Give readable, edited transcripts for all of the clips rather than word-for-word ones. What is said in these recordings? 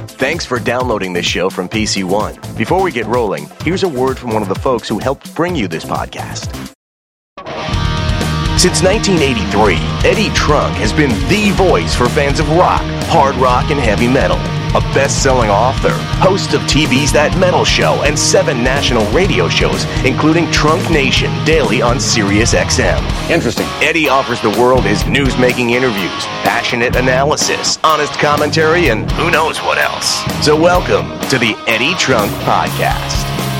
Thanks for downloading this show from PC One. Before we get rolling, here's a word from one of the folks who helped bring you this podcast. Since 1983, Eddie Trunk has been the voice for fans of rock, hard rock, and heavy metal. A best-selling author, host of TV's That Metal Show and 7 national radio shows, including Trunk Nation daily on Sirius XM. Interesting. Eddie offers the world his news-making interviews, passionate analysis, honest commentary, and who knows what else. So welcome to the Eddie Trunk Podcast.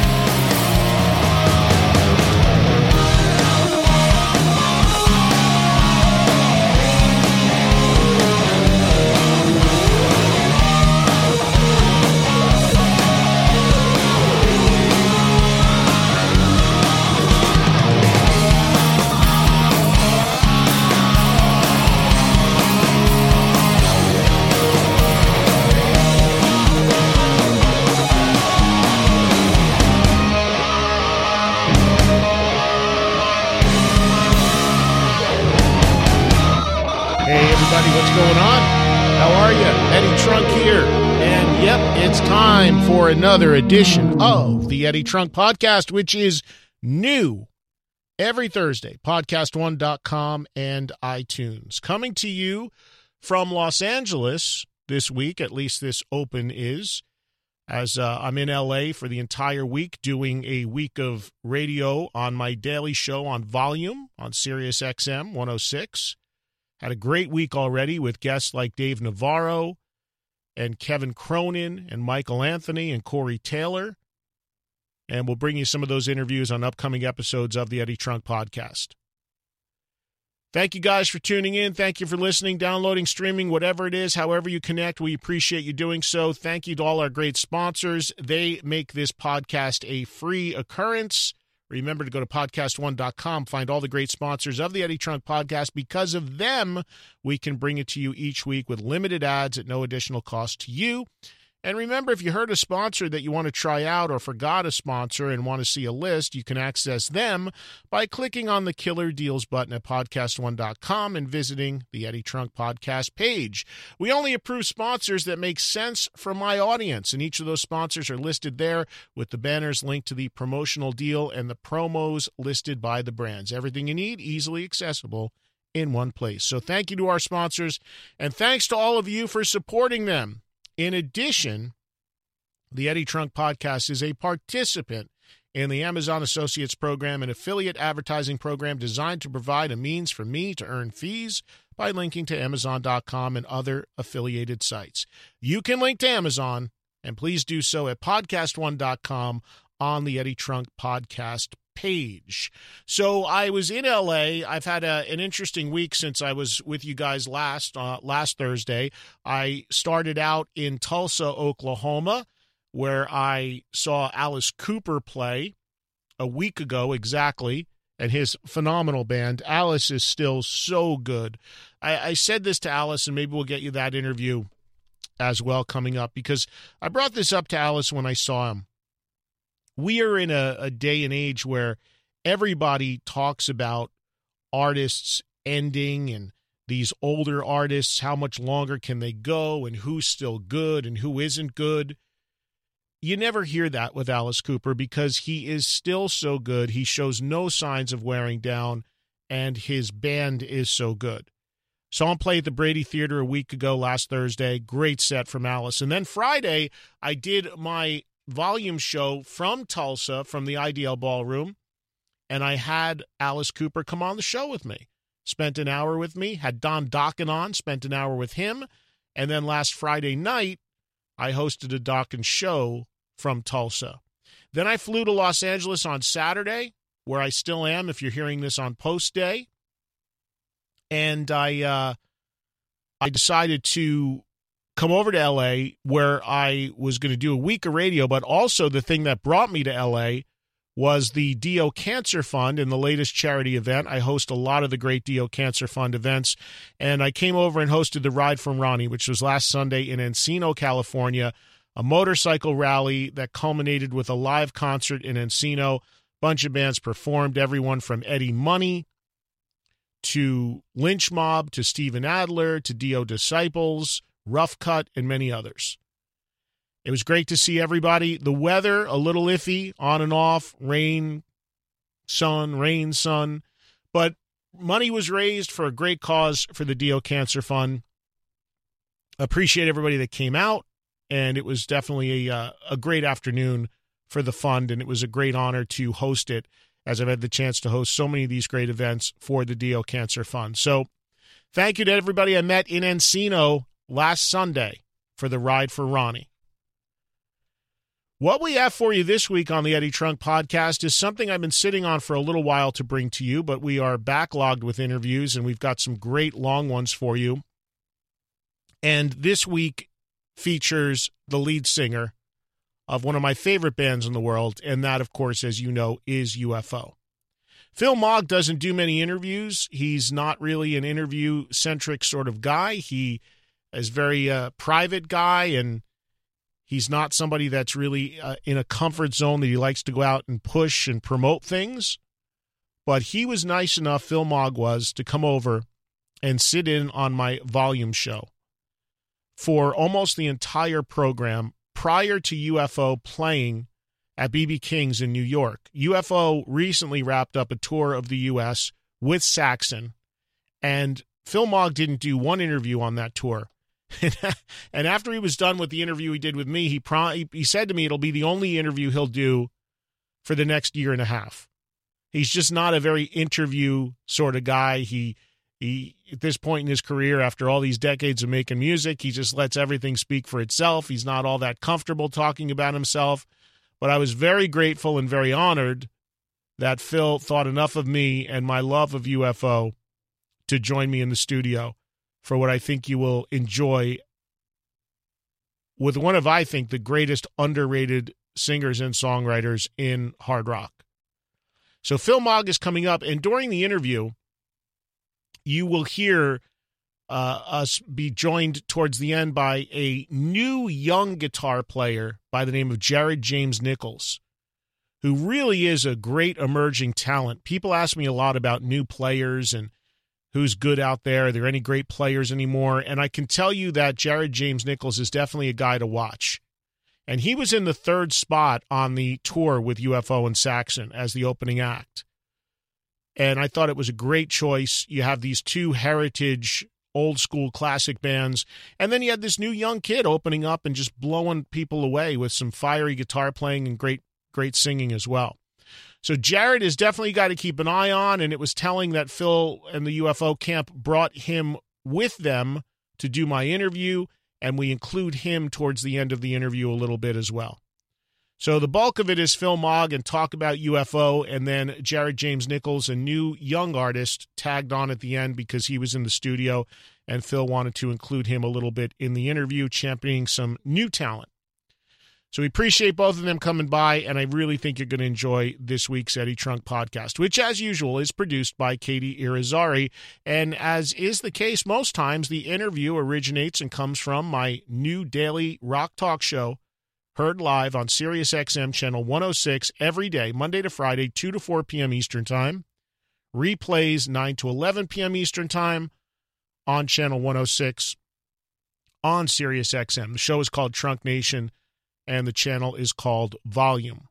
For another edition of the Eddie Trunk Podcast, which is new every Thursday, podcast1.com and iTunes. Coming to you from Los Angeles this week, at least this open is, as I'm in LA for the entire week doing a week of radio on my daily show on Volume on Sirius XM 106. Had a great week already with guests like Dave Navarro and Kevin Cronin and Michael Anthony and Corey Taylor. And we'll bring you some of those interviews on upcoming episodes of the Eddie Trunk Podcast. Thank you guys for tuning in. Thank you for listening, downloading, streaming, whatever it is, however you connect. We appreciate you doing so. Thank you to all our great sponsors. They make this podcast a free occurrence. Remember to go to podcast1.com, find all the great sponsors of the Eddie Trunk Podcast. Because of them, we can bring it to you each week with limited ads at no additional cost to you. And remember, if you heard a sponsor that you want to try out or forgot a sponsor and want to see a list, you can access them by clicking on the Killer Deals button at podcast1.com and visiting the Eddie Trunk Podcast page. We only approve sponsors that make sense for my audience, and each of those sponsors are listed there with the banners linked to the promotional deal and the promos listed by the brands. Everything you need, easily accessible in one place. So thank you to our sponsors, and thanks to all of you for supporting them. In addition, the Eddie Trunk Podcast is a participant in the Amazon Associates Program, an affiliate advertising program designed to provide a means for me to earn fees by linking to Amazon.com and other affiliated sites. You can link to Amazon, and please do so at podcast1.com on the Eddie Trunk Podcast page. So I was in LA. I've had an interesting week since I was with you guys last Thursday. I started out in Tulsa, Oklahoma, where I saw Alice Cooper play a week ago exactly, and his phenomenal band. Alice is still so good. I said this to Alice, and maybe we'll get you that interview as well coming up, because I brought this up to Alice when I saw him. We are in a day and age where everybody talks about artists ending and these older artists, how much longer can they go and who's still good and who isn't good. You never hear that with Alice Cooper because he is still so good. He shows no signs of wearing down, and his band is so good. Saw him play at the Brady Theater a week ago last Thursday. Great set from Alice. And then Friday, I did my Volume show from Tulsa, from the IDL Ballroom, and I had Alice Cooper come on the show with me. Spent an hour with me, had Don Dokken on, spent an hour with him, and then last Friday night, I hosted a Dokken show from Tulsa. Then I flew to Los Angeles on Saturday, where I still am if you're hearing this on post day, and I decided to come over to L.A., where I was going to do a week of radio, but also the thing that brought me to L.A. was the DO Cancer Fund and the latest charity event. I host a lot of the great DO Cancer Fund events, and I came over and hosted the Ride from Ronnie, which was last Sunday in Encino, California, a motorcycle rally that culminated with a live concert in Encino. Bunch of bands performed, everyone from Eddie Money to Lynch Mob to Steven Adler to DO Disciples, Rough Cut, and many others. It was great to see everybody. The weather, a little iffy, on and off, rain, sun, but money was raised for a great cause for the Dio Cancer Fund. Appreciate everybody that came out, and it was definitely a great afternoon for the fund, and it was a great honor to host it, as I've had the chance to host so many of these great events for the Dio Cancer Fund. So thank you to everybody I met in Encino last Sunday for the Ride for Ronnie. What we have for you this week on the Eddie Trunk Podcast is something I've been sitting on for a little while to bring to you, but we are backlogged with interviews, and we've got some great long ones for you. And this week features the lead singer of one of my favorite bands in the world, and that, of course, as you know, is UFO. Phil Mogg doesn't do many interviews. He's not really an interview-centric sort of guy. He is very private guy, and he's not somebody that's really in a comfort zone that he likes to go out and push and promote things. But he was nice enough, Phil Mogg was, to come over and sit in on my volume show for almost the entire program prior to UFO playing at BB King's in New York. UFO recently wrapped up a tour of the U.S. with Saxon, and Phil Mogg didn't do one interview on that tour. And after he was done with the interview he did with me, he said to me it'll be the only interview he'll do for the next year and a half. He's just not a very interview sort of guy. He at this point in his career, after all these decades of making music, he just lets everything speak for itself. He's not all that comfortable talking about himself. But I was very grateful and very honored that Phil thought enough of me and my love of UFO to join me in the studio for what I think you will enjoy with one of, I think, the greatest underrated singers and songwriters in hard rock. So Phil Mogg is coming up, and during the interview, you will hear us be joined towards the end by a new young guitar player by the name of Jared James Nichols, who really is a great emerging talent. People ask me a lot about new players and who's good out there. Are there any great players anymore? And I can tell you that Jared James Nichols is definitely a guy to watch. And he was in the third spot on the tour with UFO and Saxon as the opening act. And I thought it was a great choice. You have these two heritage, old-school classic bands, and then you had this new young kid opening up and just blowing people away with some fiery guitar playing and great singing as well. So Jared is definitely a guy to keep an eye on, and it was telling that Phil and the UFO camp brought him with them to do my interview, and we include him towards the end of the interview a little bit as well. So the bulk of it is Phil Mogg and talk about UFO, and then Jared James Nichols, a new young artist, tagged on at the end because he was in the studio, and Phil wanted to include him a little bit in the interview, championing some new talent. So we appreciate both of them coming by, and I really think you're going to enjoy this week's Eddie Trunk Podcast, which, as usual, is produced by Katie Irizarry. And as is the case most times, the interview originates and comes from my new daily rock talk show, heard live on SiriusXM Channel 106 every day, Monday to Friday, 2 to 4 p.m. Eastern Time. Replays 9 to 11 p.m. Eastern Time on Channel 106 on SiriusXM. The show is called Trunk Nation, and the channel is called Volume.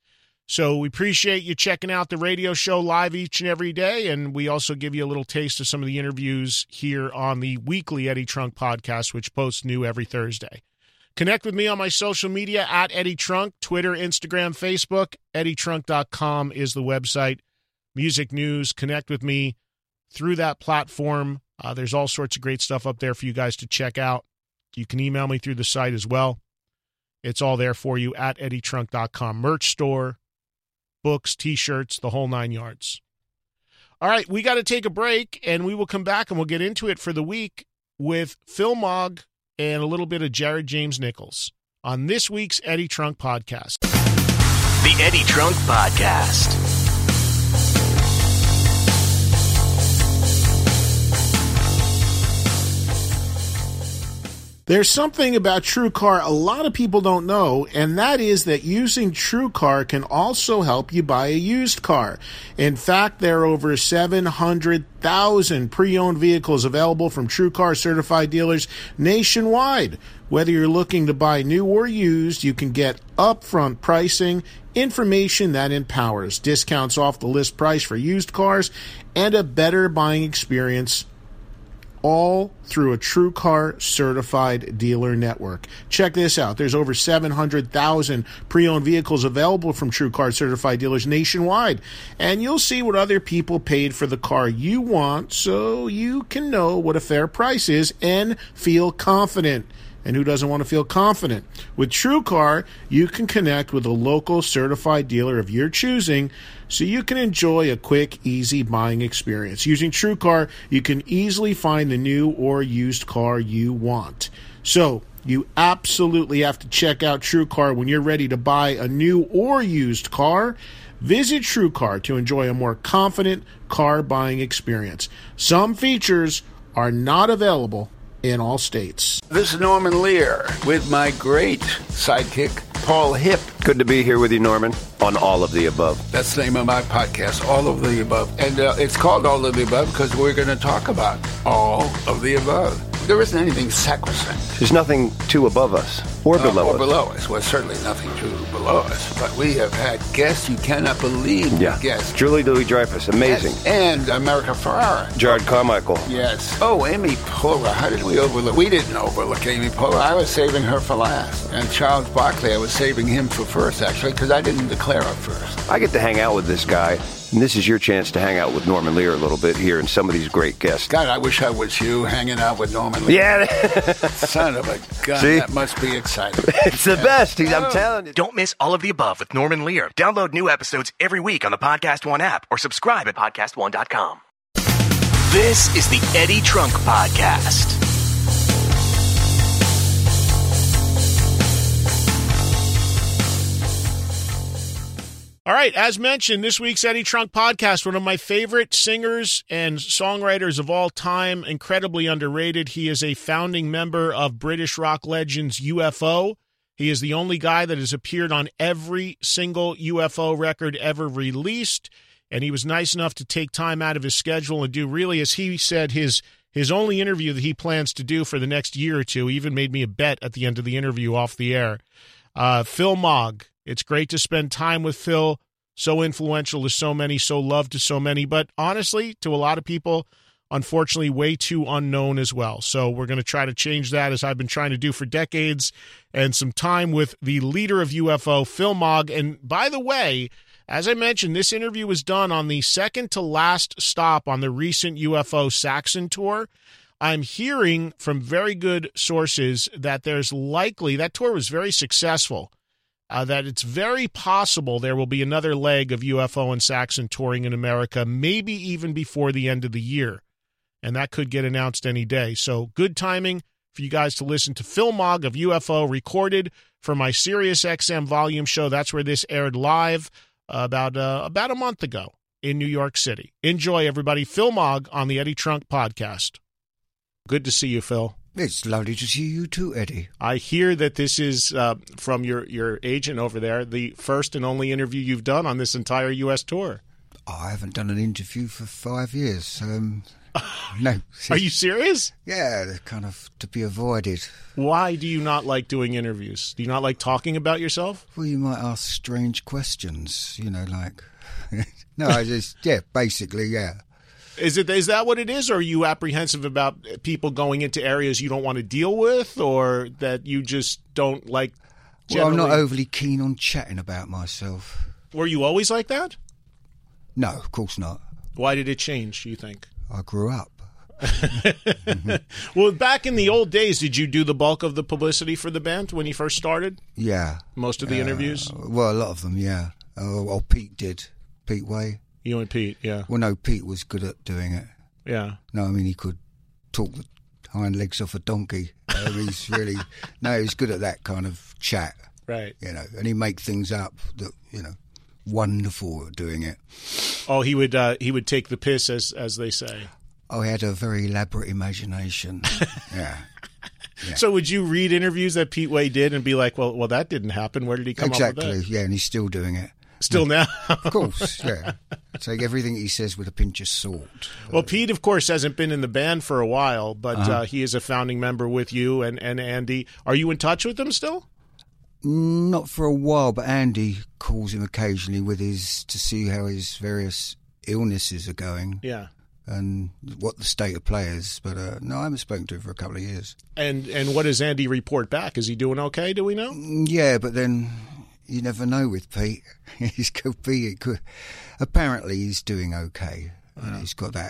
So we appreciate you checking out the radio show live each and every day, and we also give you a little taste of some of the interviews here on the weekly Eddie Trunk Podcast, which posts new every Thursday. Connect with me on my social media at Eddie Trunk, Twitter, Instagram, Facebook. EddieTrunk.com is the website. Music news, connect with me through that platform. There's all sorts of great stuff up there for you guys to check out. You can email me through the site as well. It's all there for you at EddieTrunk.com. Merch store, books, T-shirts, the whole 9 yards. All right, we got to take a break, and we will come back, and we'll get into it for the week with Phil Mogg and a little bit of Jared James Nichols on this week's Eddie Trunk Podcast. The Eddie Trunk Podcast. There's something about TrueCar a lot of people don't know, and that is that using TrueCar can also help you buy a used car. In fact, there are over 700,000 pre-owned vehicles available from TrueCar certified dealers nationwide. Whether you're looking to buy new or used, you can get upfront pricing, information that empowers, discounts off the list price for used cars, and a better buying experience, all through a TrueCar certified dealer network. Check this out. There's over 700,000 pre-owned vehicles available from TrueCar certified dealers nationwide. And you'll see what other people paid for the car you want so you can know what a fair price is and feel confident. And who doesn't want to feel confident? With TrueCar, you can connect with a local certified dealer of your choosing so you can enjoy a quick, easy buying experience. Using TrueCar, you can easily find the new or used car you want. So, you absolutely have to check out TrueCar when you're ready to buy a new or used car. Visit TrueCar to enjoy a more confident car buying experience. Some features are not available in all states. This is Norman Lear with my great sidekick, Paul Hipp. Good to be here with you, Norman, on All of the Above. That's the name of my podcast, All of the Above. And it's called All of the Above because we're going to talk about all of the above. There isn't anything sacrosanct. There's nothing too above us or below us. Or below us. Well, certainly nothing too below us. But we have had guests you cannot believe. Yeah. Guests. Julie Louis-Dreyfus, amazing. And America Ferrara. Jared Carmichael. Yes. Oh, Amy Poehler. How did we overlook? We didn't overlook Amy Poehler. I was saving her for last. And Charles Barkley, I was saving him for first, actually, because I didn't declare her first. I get to hang out with this guy. And this is your chance to hang out with Norman Lear a little bit here and some of these great guests. God, I wish I was you hanging out with Norman Lear. Yeah. Son of a gun. See? That must be exciting. It's the best. I'm telling you. Don't miss All of the Above with Norman Lear. Download new episodes every week on the Podcast One app or subscribe at podcastone.com. This is the Eddie Trunk Podcast. All right, as mentioned, this week's Eddie Trunk Podcast, one of my favorite singers and songwriters of all time, incredibly underrated. He is a founding member of British rock legends UFO. He is the only guy that has appeared on every single UFO record ever released, and he was nice enough to take time out of his schedule and do, really, as he said, his only interview that he plans to do for the next year or two. He even made me a bet at the end of the interview off the air. Phil Mogg. It's great to spend time with Phil, so influential to so many, so loved to so many, but honestly, to a lot of people, unfortunately, way too unknown as well. So we're going to try to change that, as I've been trying to do for decades, and some time with the leader of UFO, Phil Mogg. And by the way, as I mentioned, this interview was done on the second to last stop on the recent UFO Saxon tour. I'm hearing from very good sources that there's likely, that tour was very successful, that it's very possible there will be another leg of UFO and Saxon touring in America, maybe even before the end of the year. And that could get announced any day. So good timing for you guys to listen to Phil Mogg of UFO, recorded for my Sirius XM volume show. That's where this aired live about a month ago in New York City. Enjoy, everybody. Phil Mogg on the Eddie Trunk Podcast. Good to see you, Phil. It's lovely to see you too, Eddie. I hear that this is, from your agent over there, the first and only interview you've done on this entire U.S. tour. I haven't done an interview for 5 years. No. Are you serious? Yeah, they're kind of to be avoided. Why do you not like doing interviews? Do you not like talking about yourself? Well, you might ask strange questions, like... No, I just, basically, yeah. Is that what it is, or are you apprehensive about people going into areas you don't want to deal with, or that you just don't like generally? Well, I'm not overly keen on chatting about myself. Were you always like that? No, of course not. Why did it change, you think? I grew up. Well, back in the old days, did you do the bulk of the publicity for the band when you first started? Yeah. Most of the interviews? Well, a lot of them, yeah. Or Pete did. Pete Way. You and Pete, yeah. Well, no, Pete was good at doing it. Yeah. No, I mean, he could talk the hind legs off a donkey. He's really... No, he's good at that kind of chat. Right. And he'd make things up that, wonderful at doing it. Oh, he would take the piss, as they say. Oh, he had a very elaborate imagination. Yeah. So would you read interviews that Pete Way did and be like, well, that didn't happen. Where did he come up with that? Exactly, yeah, and he's still doing it. Still now? Of course, yeah. Take everything he says with a pinch of salt. Well, Pete, of course, hasn't been in the band for a while, but he is a founding member with you and Andy. Are you in touch with them still? Not for a while, but Andy calls him occasionally to see how his various illnesses are going. Yeah. And what the state of play is. But no, I haven't spoken to him for a couple of years. And what does Andy report back? Is he doing okay? Do we know? Yeah, but then you never know with Pete. He's could be. It could. Apparently, he's doing okay. He's got that.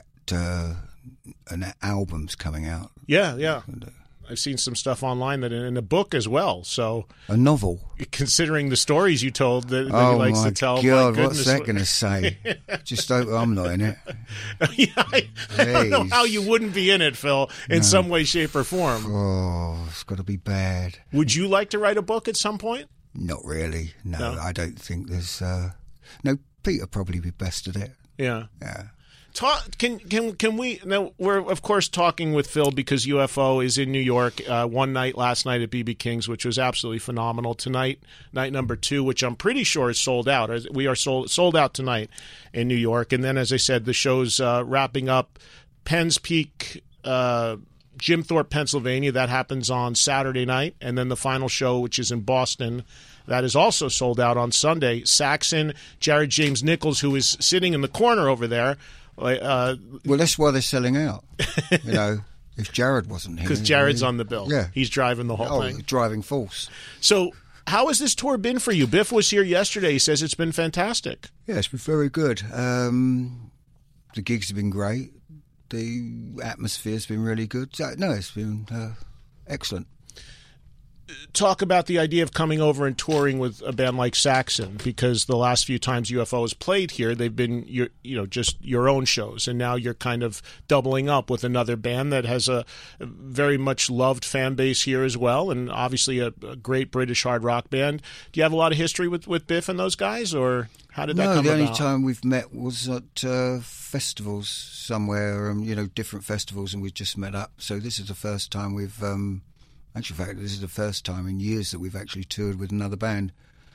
And album's coming out. Yeah, yeah. I've seen some stuff online that in a book as well. So a novel. Considering the stories you told that he likes to tell. Oh my God, what's that going to say? Just hope I'm not in it. Yeah, I don't know how you wouldn't be in it, Phil, in some way, shape, or form. Oh, it's got to be bad. Would you like to write a book at some point? Not really. No, I don't think there's. No, Pete will probably be best at it. Yeah. Yeah. Can we now? We're of course talking with Phil because UFO is in New York. One night last night at BB King's, which was absolutely phenomenal. Tonight, night number 2, which I'm pretty sure is sold out. We are sold out tonight in New York. And then, as I said, the show's wrapping up. Penn's Peak, Jim Thorpe, Pennsylvania. That happens on Saturday night, and then the final show, which is in Boston. That is also sold out on Sunday. Saxon, Jared James Nichols, who is sitting in the corner over there. Well, that's why they're selling out. You know, if Jared wasn't here. Because Jared's on the bill. Yeah. He's driving the whole thing. Driving force. So how has this tour been for you? Biff was here yesterday. He says it's been fantastic. Yeah, it's been very good. The gigs have been great. The atmosphere's been really good. No, it's been excellent. Talk about the idea of coming over and touring with a band like Saxon, because the last few times UFO has played here, they've been just your own shows, and now you're kind of doubling up with another band that has a very much loved fan base here as well, and obviously a great British hard rock band. Do you have a lot of history with Biff and those guys, or how did that come about? No, the only time we've met was at festivals somewhere, different festivals, and we've just met up. So this is the first time we've... Actually, in fact, this is the first time in years that we've actually toured with another band.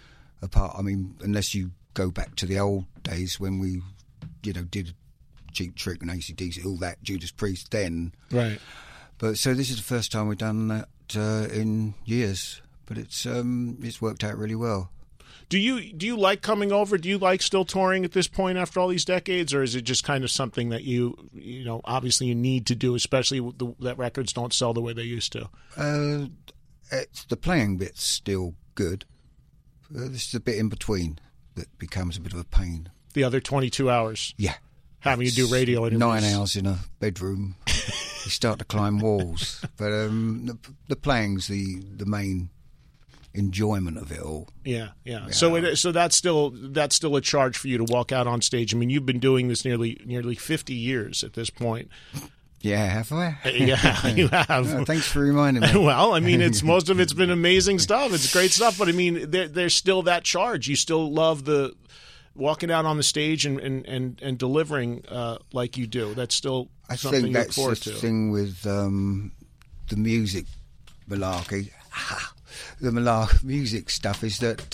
Unless you go back to the old days when we, did Cheap Trick and AC/DC, all that, Judas Priest then. Right. But so this is the first time we've done that in years. But it's worked out really well. Do you like coming over? Do you like still touring at this point after all these decades, or is it just kind of something that you obviously you need to do, especially that records don't sell the way they used to? It's the playing bit's still good. This is a bit in between that becomes a bit of a pain. The other 22 hours? Yeah. Having to do radio interviews. 9 hours in a bedroom. You start to climb walls. But the playing's the main enjoyment of it all. Yeah. So that's still a charge for you to walk out on stage. I mean, you've been doing this nearly 50 years at this point. Yeah, have I? Yeah, you have. Oh, thanks for reminding me. Well, I mean, most of it's been amazing stuff. It's great stuff, but I mean, there's still that charge. You still love the walking out on the stage and delivering like you do. That's still something you look forward to. I think that's the thing with the music malarkey. The music stuff is that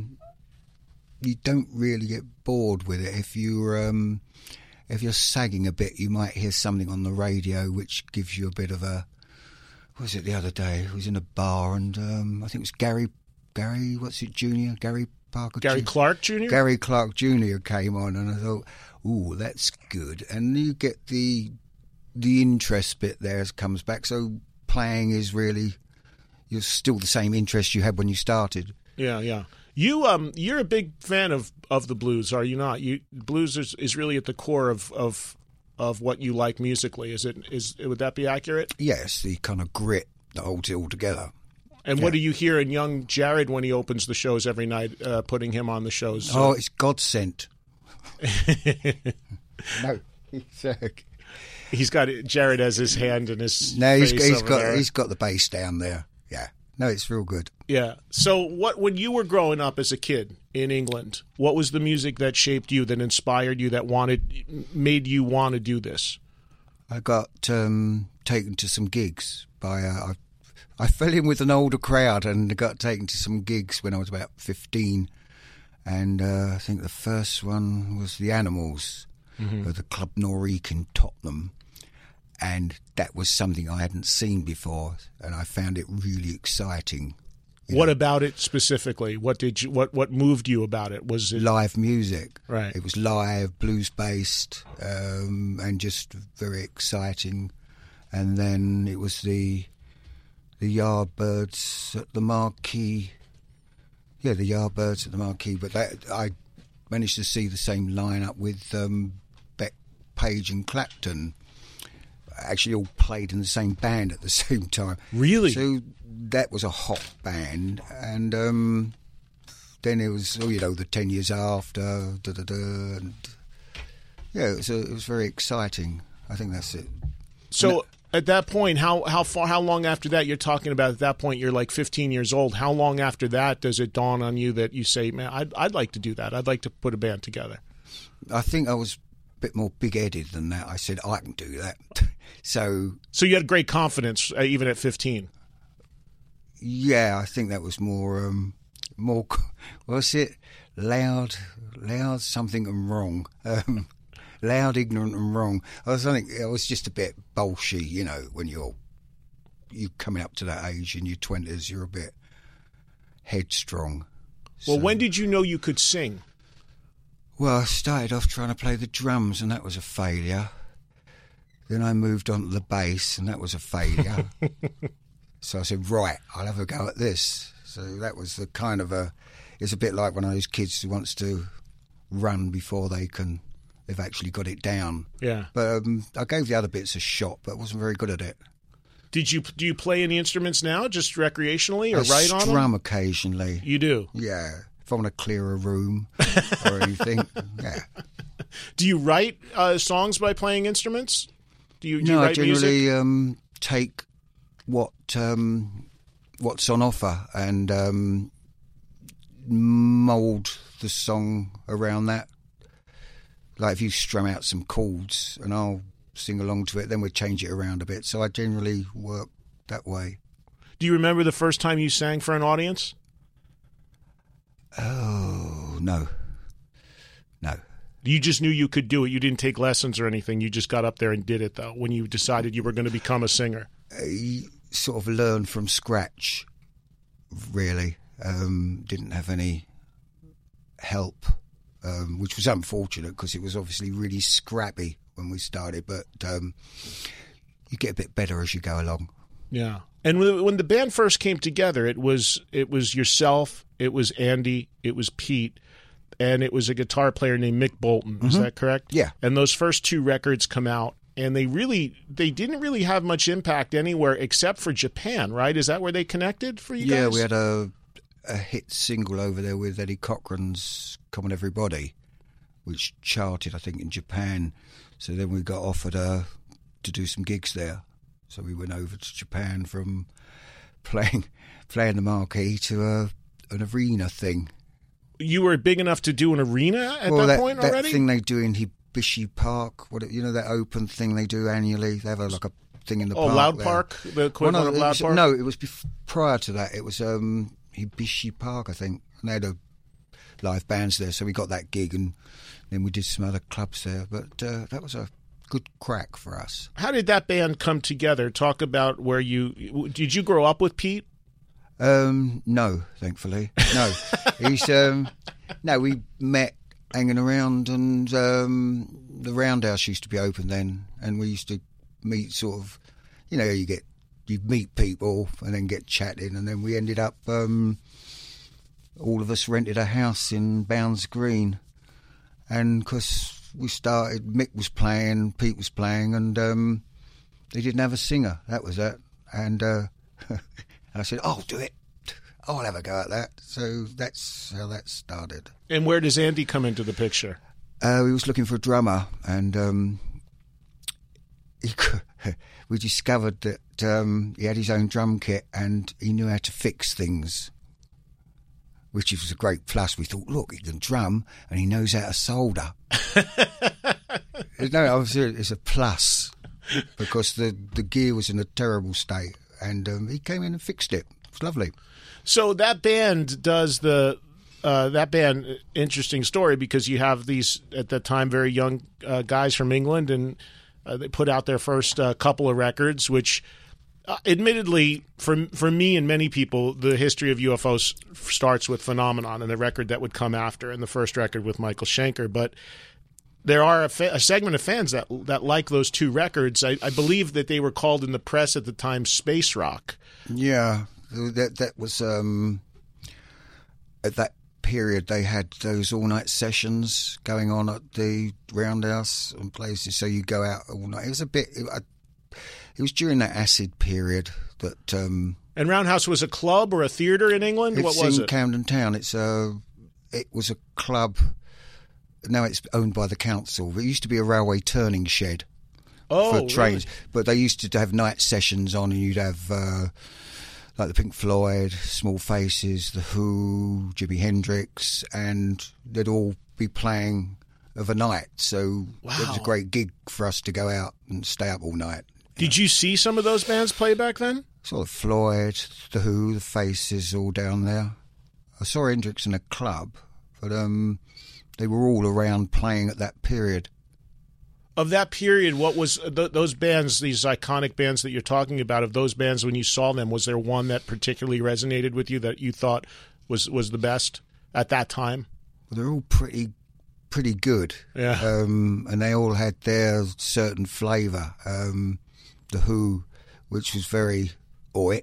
you don't really get bored with it. If you're sagging a bit, you might hear something on the radio which gives you a bit of a... What was it the other day? I was in a bar and I think it was Gary, what's it, Jr.? Gary Parker? Gary Clark Jr.? Gary Clark Jr. came on and I thought, ooh, that's good. And you get the interest bit there comes back. So playing is really... You're still the same interest you had when you started. Yeah. You're a big fan of the blues, are you not? Blues is really at the core of what you like musically. Would that be accurate? Yes, the kind of grit that holds it all together. And what do you hear in young Jared when he opens the shows every night, putting him on the shows? Oh, it's God sent. No, he's got Jared as his hand in his. No, he's got the bass down there. Yeah. No, it's real good. Yeah. So when you were growing up as a kid in England, what was the music that shaped you, that inspired you, that made you want to do this? I got taken to some gigs by I fell in with an older crowd and got taken to some gigs when I was about 15. And I think the first one was the Animals at the Club Norique in Tottenham. And that was something I hadn't seen before, and I found it really exciting. What about it specifically? What moved you about it? Was it live music? Right. It was live, blues based, and just very exciting. And then it was the Yardbirds at the Marquee. Yeah, the Yardbirds at the Marquee. But I managed to see the same lineup with Beck, Page, and Clapton. Actually all played in the same band at the same time. Really? So that was a hot band. And then it was, the 10 years after, and yeah, it was very exciting. I think that's it. So at that point, how long after that, you're talking about at that point, you're like 15 years old. How long after that does it dawn on you that you say, man, I'd like to do that. I'd like to put a band together? I think I was bit more big-headed than that. I said, I can do that. So you had great confidence even at 15? Yeah, I think that was more, what's it? Loud, something and wrong. Loud, ignorant and wrong. I was just a bit bolshy, when you're coming up to that age in your 20s, you're a bit headstrong. Well, when did you know you could sing? Well, I started off trying to play the drums, and that was a failure. Then I moved on to the bass, and that was a failure. So I said, right, I'll have a go at this. So that was the kind of it's a bit like one of those kids who wants to run before they've actually got it down. Yeah. But I gave the other bits a shot, but I wasn't very good at it. Do you play any instruments now, just recreationally, or write on them? I strum occasionally. You do? Yeah. If I want to clear a room or anything, yeah. Do you write songs by playing instruments? Do you No, write I generally music? Take what's on offer and mould the song around that. Like if you strum out some chords and I'll sing along to it, then we'll change it around a bit. So I generally work that way. Do you remember the first time you sang for an audience? Oh, no. You just knew you could do it. You didn't take lessons or anything. You just got up there and did it, though, when you decided you were going to become a singer. I sort of learned from scratch, really. Didn't have any help, which was unfortunate because it was obviously really scrappy when we started. But you get a bit better as you go along. Yeah. And when the band first came together, it was yourself, it was Andy, it was Pete, and it was a guitar player named Mick Bolton. Is that correct? Yeah. And those first two records come out, and they didn't really have much impact anywhere except for Japan, right? Is that where they connected for you guys? Yeah, we had a hit single over there with Eddie Cochran's Come On Everybody, which charted, I think, in Japan. So then we got offered to do some gigs there. So we went over to Japan from playing the Marquee to an arena thing. You were big enough to do an arena at that point already? That thing they do in Hibishi Park, that open thing they do annually. They have a thing in the park. Oh, Loud there. Park? The equivalent of Loud Park? No, it was prior to that. It was Hibishi Park, I think. And they had live bands there, so we got that gig, and then we did some other clubs there. But that was a good crack for us. How did that band come together? Talk about did you grow up with Pete? No, thankfully. No. We met hanging around, and the Roundhouse used to be open then, and we used to meet sort of, you meet people and then get chatting, and then we ended up, all of us rented a house in Bounds Green, and because we started, Mick was playing, Pete was playing, and they didn't have a singer. That was it. And I said, I'll do it. I'll have a go at that. So that's how that started. And where does Andy come into the picture? We was looking for a drummer, and we discovered that he had his own drum kit and he knew how to fix things, which was a great plus. We thought, look, he can drum and he knows how to solder. No, obviously it's a plus because the gear was in a terrible state, and he came in and fixed it. It's lovely. So that band does interesting story, because you have these, at that time, very young guys from England, and they put out their first couple of records, which admittedly, for me and many people, the history of UFOs starts with Phenomenon and the record that would come after, and the first record with Michael Schenker. But there are a segment of fans that like those two records. I believe that they were called in the press at the time space rock. Yeah, that was at that period they had those all-night sessions going on at the Roundhouse and places, so you go out all night. It was a bit... It was during that acid period that... and Roundhouse was a club or a theatre in England? What was it? It's in Camden Town. It was a club. Now it's owned by the council. It used to be a railway turning shed for trains. Really? But they used to have night sessions on, and you'd have like the Pink Floyd, Small Faces, The Who, Jimi Hendrix, and they'd all be playing of a night. So It was a great gig for us to go out and stay up all night. Did you see some of those bands play back then? Sort of Floyd, The Who, The Faces, all down there. I saw Hendrix in a club, but they were all around playing at that period. Of that period, what was those bands, these iconic bands that you're talking about, of those bands when you saw them, was there one that particularly resonated with you that you thought was the best at that time? Well, they're all pretty good. Yeah. And they all had their certain flavour. The Who, which was very oi,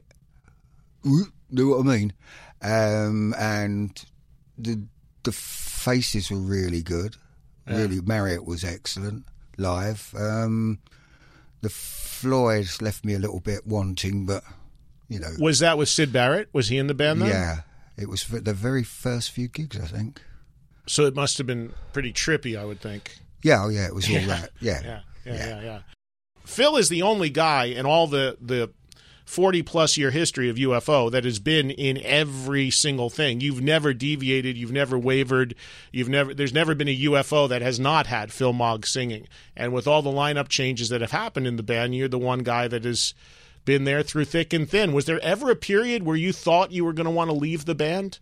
know what I mean? And the Faces were really good. Yeah. Really, Marriott was excellent live. The Floyd left me a little bit wanting, but you know. Was that with Syd Barrett? Was he in the band then? Yeah, it was for the very first few gigs, I think. So it must have been pretty trippy, I would think. Yeah, it was all that. Yeah. Phil is the only guy in all the 40-plus year history of UFO that has been in every single thing. You've never deviated. You've never wavered. There's never been a UFO that has not had Phil Mogg singing. And with all the lineup changes that have happened in the band, you're the one guy that has been there through thick and thin. Was there ever a period where you thought you were going to want to leave the band?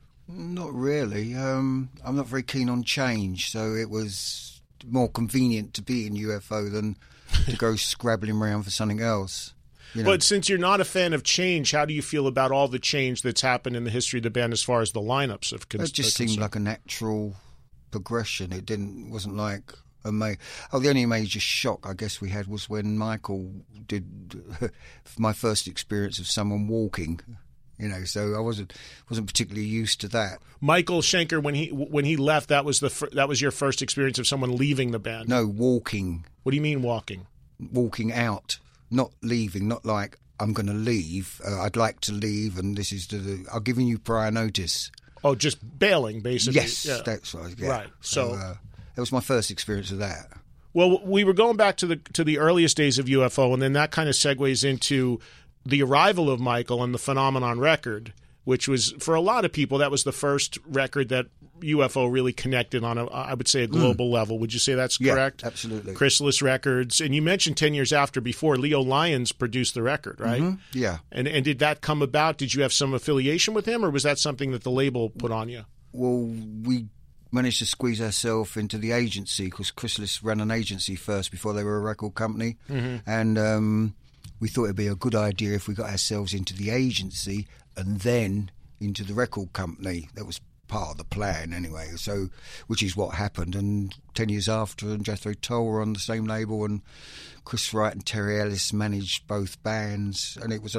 Not really. I'm not very keen on change, so it was more convenient to be in UFO than to go scrabbling around for something else. You know. But since you're not a fan of change, how do you feel about all the change that's happened in the history of the band as far as the lineups of It just seemed like a natural progression. It wasn't like the only major shock I guess we had was when Michael did my first experience of someone walking. You know, so I wasn't particularly used to that. Michael Schenker, when he left, that was your first experience of someone leaving the band. No, walking. What do you mean walking? Walking out, not leaving. Not like I'm going to leave. I'd like to leave, and this is I'm giving you prior notice. Oh, just bailing, basically. Yes, yeah. That's right. Yeah. Right. So it was my first experience of that. Well, we were going back to the earliest days of UFO, and then that kind of segues into the arrival of Michael and the Phenomenon record, which was, for a lot of people, that was the first record that UFO really connected on I would say, a global level. Would you say that's correct? Yeah, absolutely. Chrysalis Records. And you mentioned 10 years before, Leo Lyons produced the record, right? Mm-hmm. Yeah. And did that come about? Did you have some affiliation with him, or was that something that the label put on you? Well, we managed to squeeze ourselves into the agency, because Chrysalis ran an agency first before they were a record company. Mm-hmm. And we thought it'd be a good idea if we got ourselves into the agency and then into the record company. That was part of the plan anyway, so which is what happened. And 10 years after, and Jethro Tull were on the same label, and Chris Wright and Terry Ellis managed both bands, and it was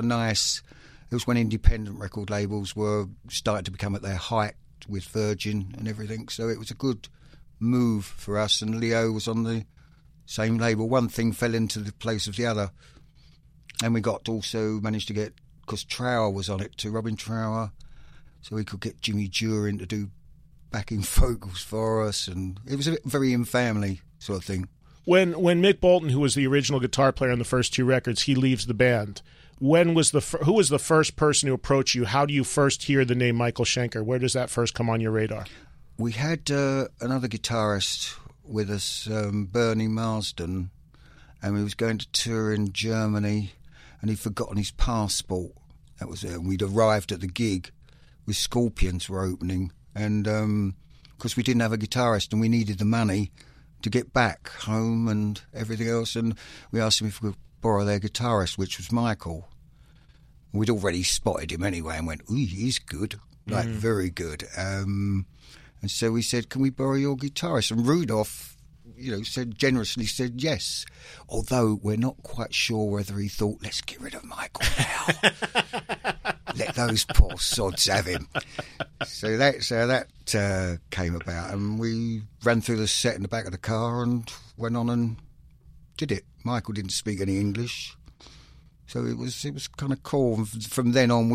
when independent record labels were starting to become at their height with Virgin and everything, so it was a good move for us. And Leo was on the same label. One thing fell into the place of the other. And we managed to get, because Trower was on it too, Robin Trower, so we could get Jimmy Dewar to do backing vocals for us, and it was a very in-family sort of thing. When Mick Bolton, who was the original guitar player on the first two records, he leaves the band, who was the first person to approach you? How do you first hear the name Michael Schenker? Where does that first come on your radar? We had another guitarist with us, Bernie Marsden, and we was going to tour in Germany. and he'd forgotten his passport. That was it. And we'd arrived at the gig with Scorpions were opening, and because we didn't have a guitarist and we needed the money to get back home and everything else, and we asked him if we could borrow their guitarist, which was Michael. We'd already spotted him anyway and went, ooh, he's good, like very good. And so we said, can we borrow your guitarist? And Rudolph, generously said yes, although we're not quite sure whether he thought, let's get rid of Michael now. Let those poor sods have him. So that came about, and we ran through the set in the back of the car and went on and did it. Michael didn't speak any English, so it was kind of cool. And from then on,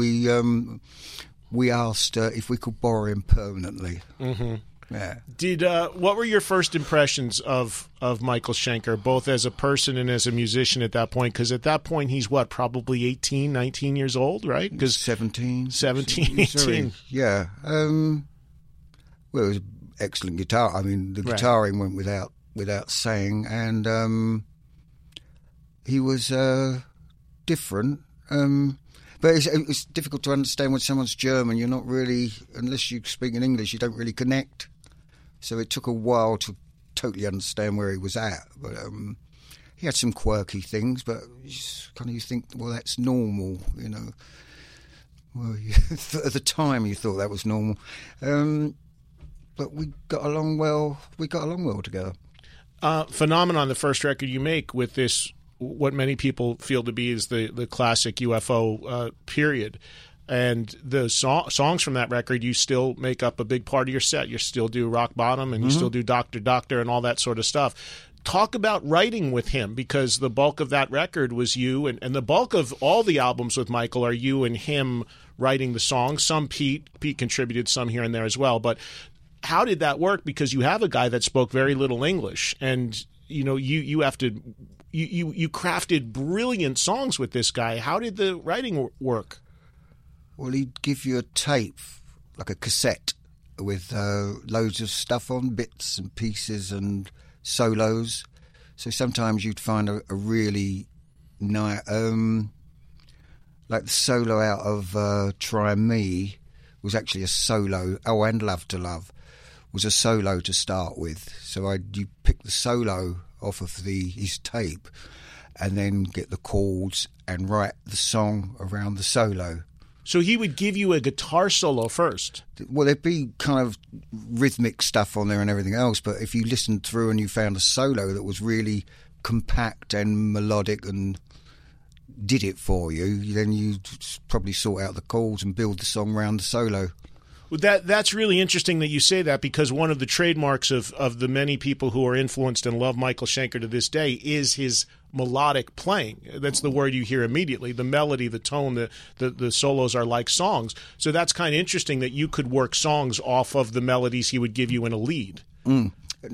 we asked if we could borrow him permanently. Mm-hmm. Yeah. What were your first impressions of Michael Schenker, both as a person and as a musician at that point? Because at that point, he's probably 18, 19 years old, right? 17, 18. Yeah. Well, it was an excellent guitar. I mean, the guitaring went without saying, and he was different. But it's difficult to understand when someone's German. You're not really, unless you speak in English, you don't really connect. So it took a while to totally understand where he was at. But he had some quirky things, but you think, well, that's normal, Well, at the time you thought that was normal. But we got along well. We got along well together. Phenomenon, the first record you make with this, what many people feel to be is the classic UFO period. And the songs from that record, you still make up a big part of your set. You still do Rock Bottom, and you still do Doctor Doctor and all that sort of stuff. Talk about writing with him, because the bulk of that record was you, and the bulk of all the albums with Michael are you and him writing the songs. Some Pete contributed some here and there as well. But how did that work? Because you have a guy that spoke very little English, and you have to you crafted brilliant songs with this guy. How did the writing work? Well, he'd give you a tape, like a cassette, with loads of stuff on, bits and pieces and solos. So sometimes you'd find a really nice, like the solo out of Try Me was actually a solo. Oh, and Love to Love was a solo to start with. So you pick the solo off of his tape and then get the chords and write the song around the solo. So he would give you a guitar solo first? Well, there'd be kind of rhythmic stuff on there and everything else, but if you listened through and you found a solo that was really compact and melodic and did it for you, then you'd probably sort out the chords and build the song around the solo. Well, that's really interesting that you say that, because one of the trademarks of the many people who are influenced and love Michael Schenker to this day is his melodic playing. That's the word you hear immediately. The melody, the tone, the solos are like songs. So that's kind of interesting that you could work songs off of the melodies he would give you in a lead. No,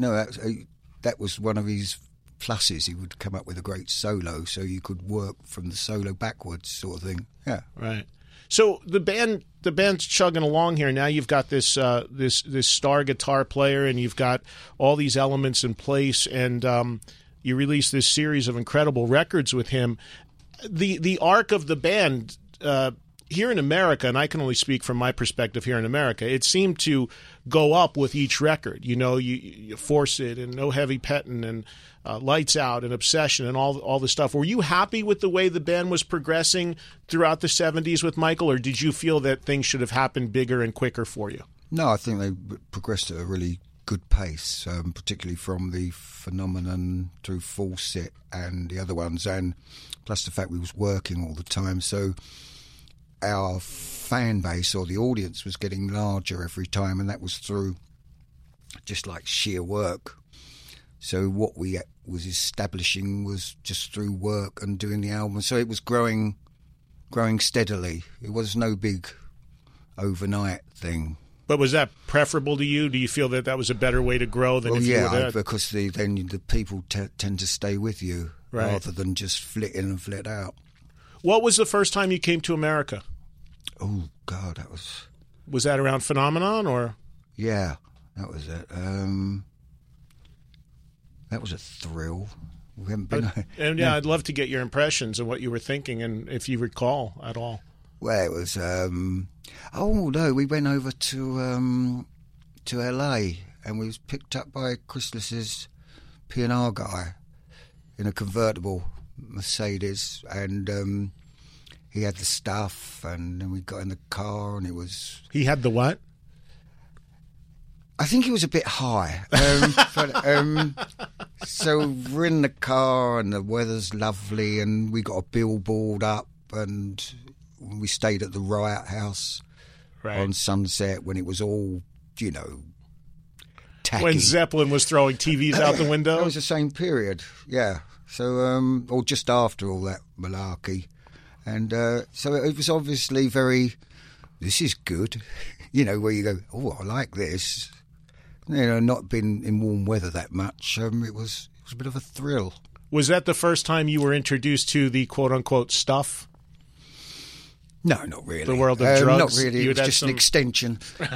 that was one of his pluses. He would come up with a great solo, so you could work from the solo backwards, sort of thing. Yeah, right. So the band's chugging along here. Now you've got this star guitar player, and you've got all these elements in place, and you release this series of incredible records with him. The arc of the band here in America, and I can only speak from my perspective here in America, it seemed to go up with each record. You Force It and No Heavy Pettin' and Lights Out and Obsession and all the stuff. Were you happy with the way the band was progressing throughout the 70s with Michael, or did you feel that things should have happened bigger and quicker for you? No, I think they progressed at a really good pace, particularly from the Phenomenon through Force It and the other ones, and plus the fact we was working all the time. So our fan base, or the audience, was getting larger every time, and that was through just like sheer work. So what we was establishing was just through work and doing the album. So it was growing steadily. It was no big overnight thing. But was that preferable to you? Do you feel that was a better way to grow than if you were there? Because then the people tend to stay with you, right, rather than just flit in and flit out. What was the first time you came to America? Oh, God, that was... Was that around Phenomenon, or...? Yeah, that was it. That was a thrill. We haven't been. And yeah, I'd love to get your impressions of what you were thinking, and if you recall at all. Well, it was. We went over to LA, and we was picked up by Chrysler's P&R guy in a convertible Mercedes, and he had the stuff, and then we got in the car, and it was. He had the what? I think he was a bit high. So we're in the car, and the weather's lovely, and we got a billboard up, and we stayed at the Riot House on Sunset when it was all, tacky. When Zeppelin was throwing TVs out the window? It was the same period, yeah. So, or just after all that malarkey. And so it was obviously very, this is good, where you go, oh, I like this. Not been in warm weather that much. It was a bit of a thrill. Was that the first time you were introduced to the quote-unquote stuff? No, not really. The world of drugs? Not really. It was just an extension. But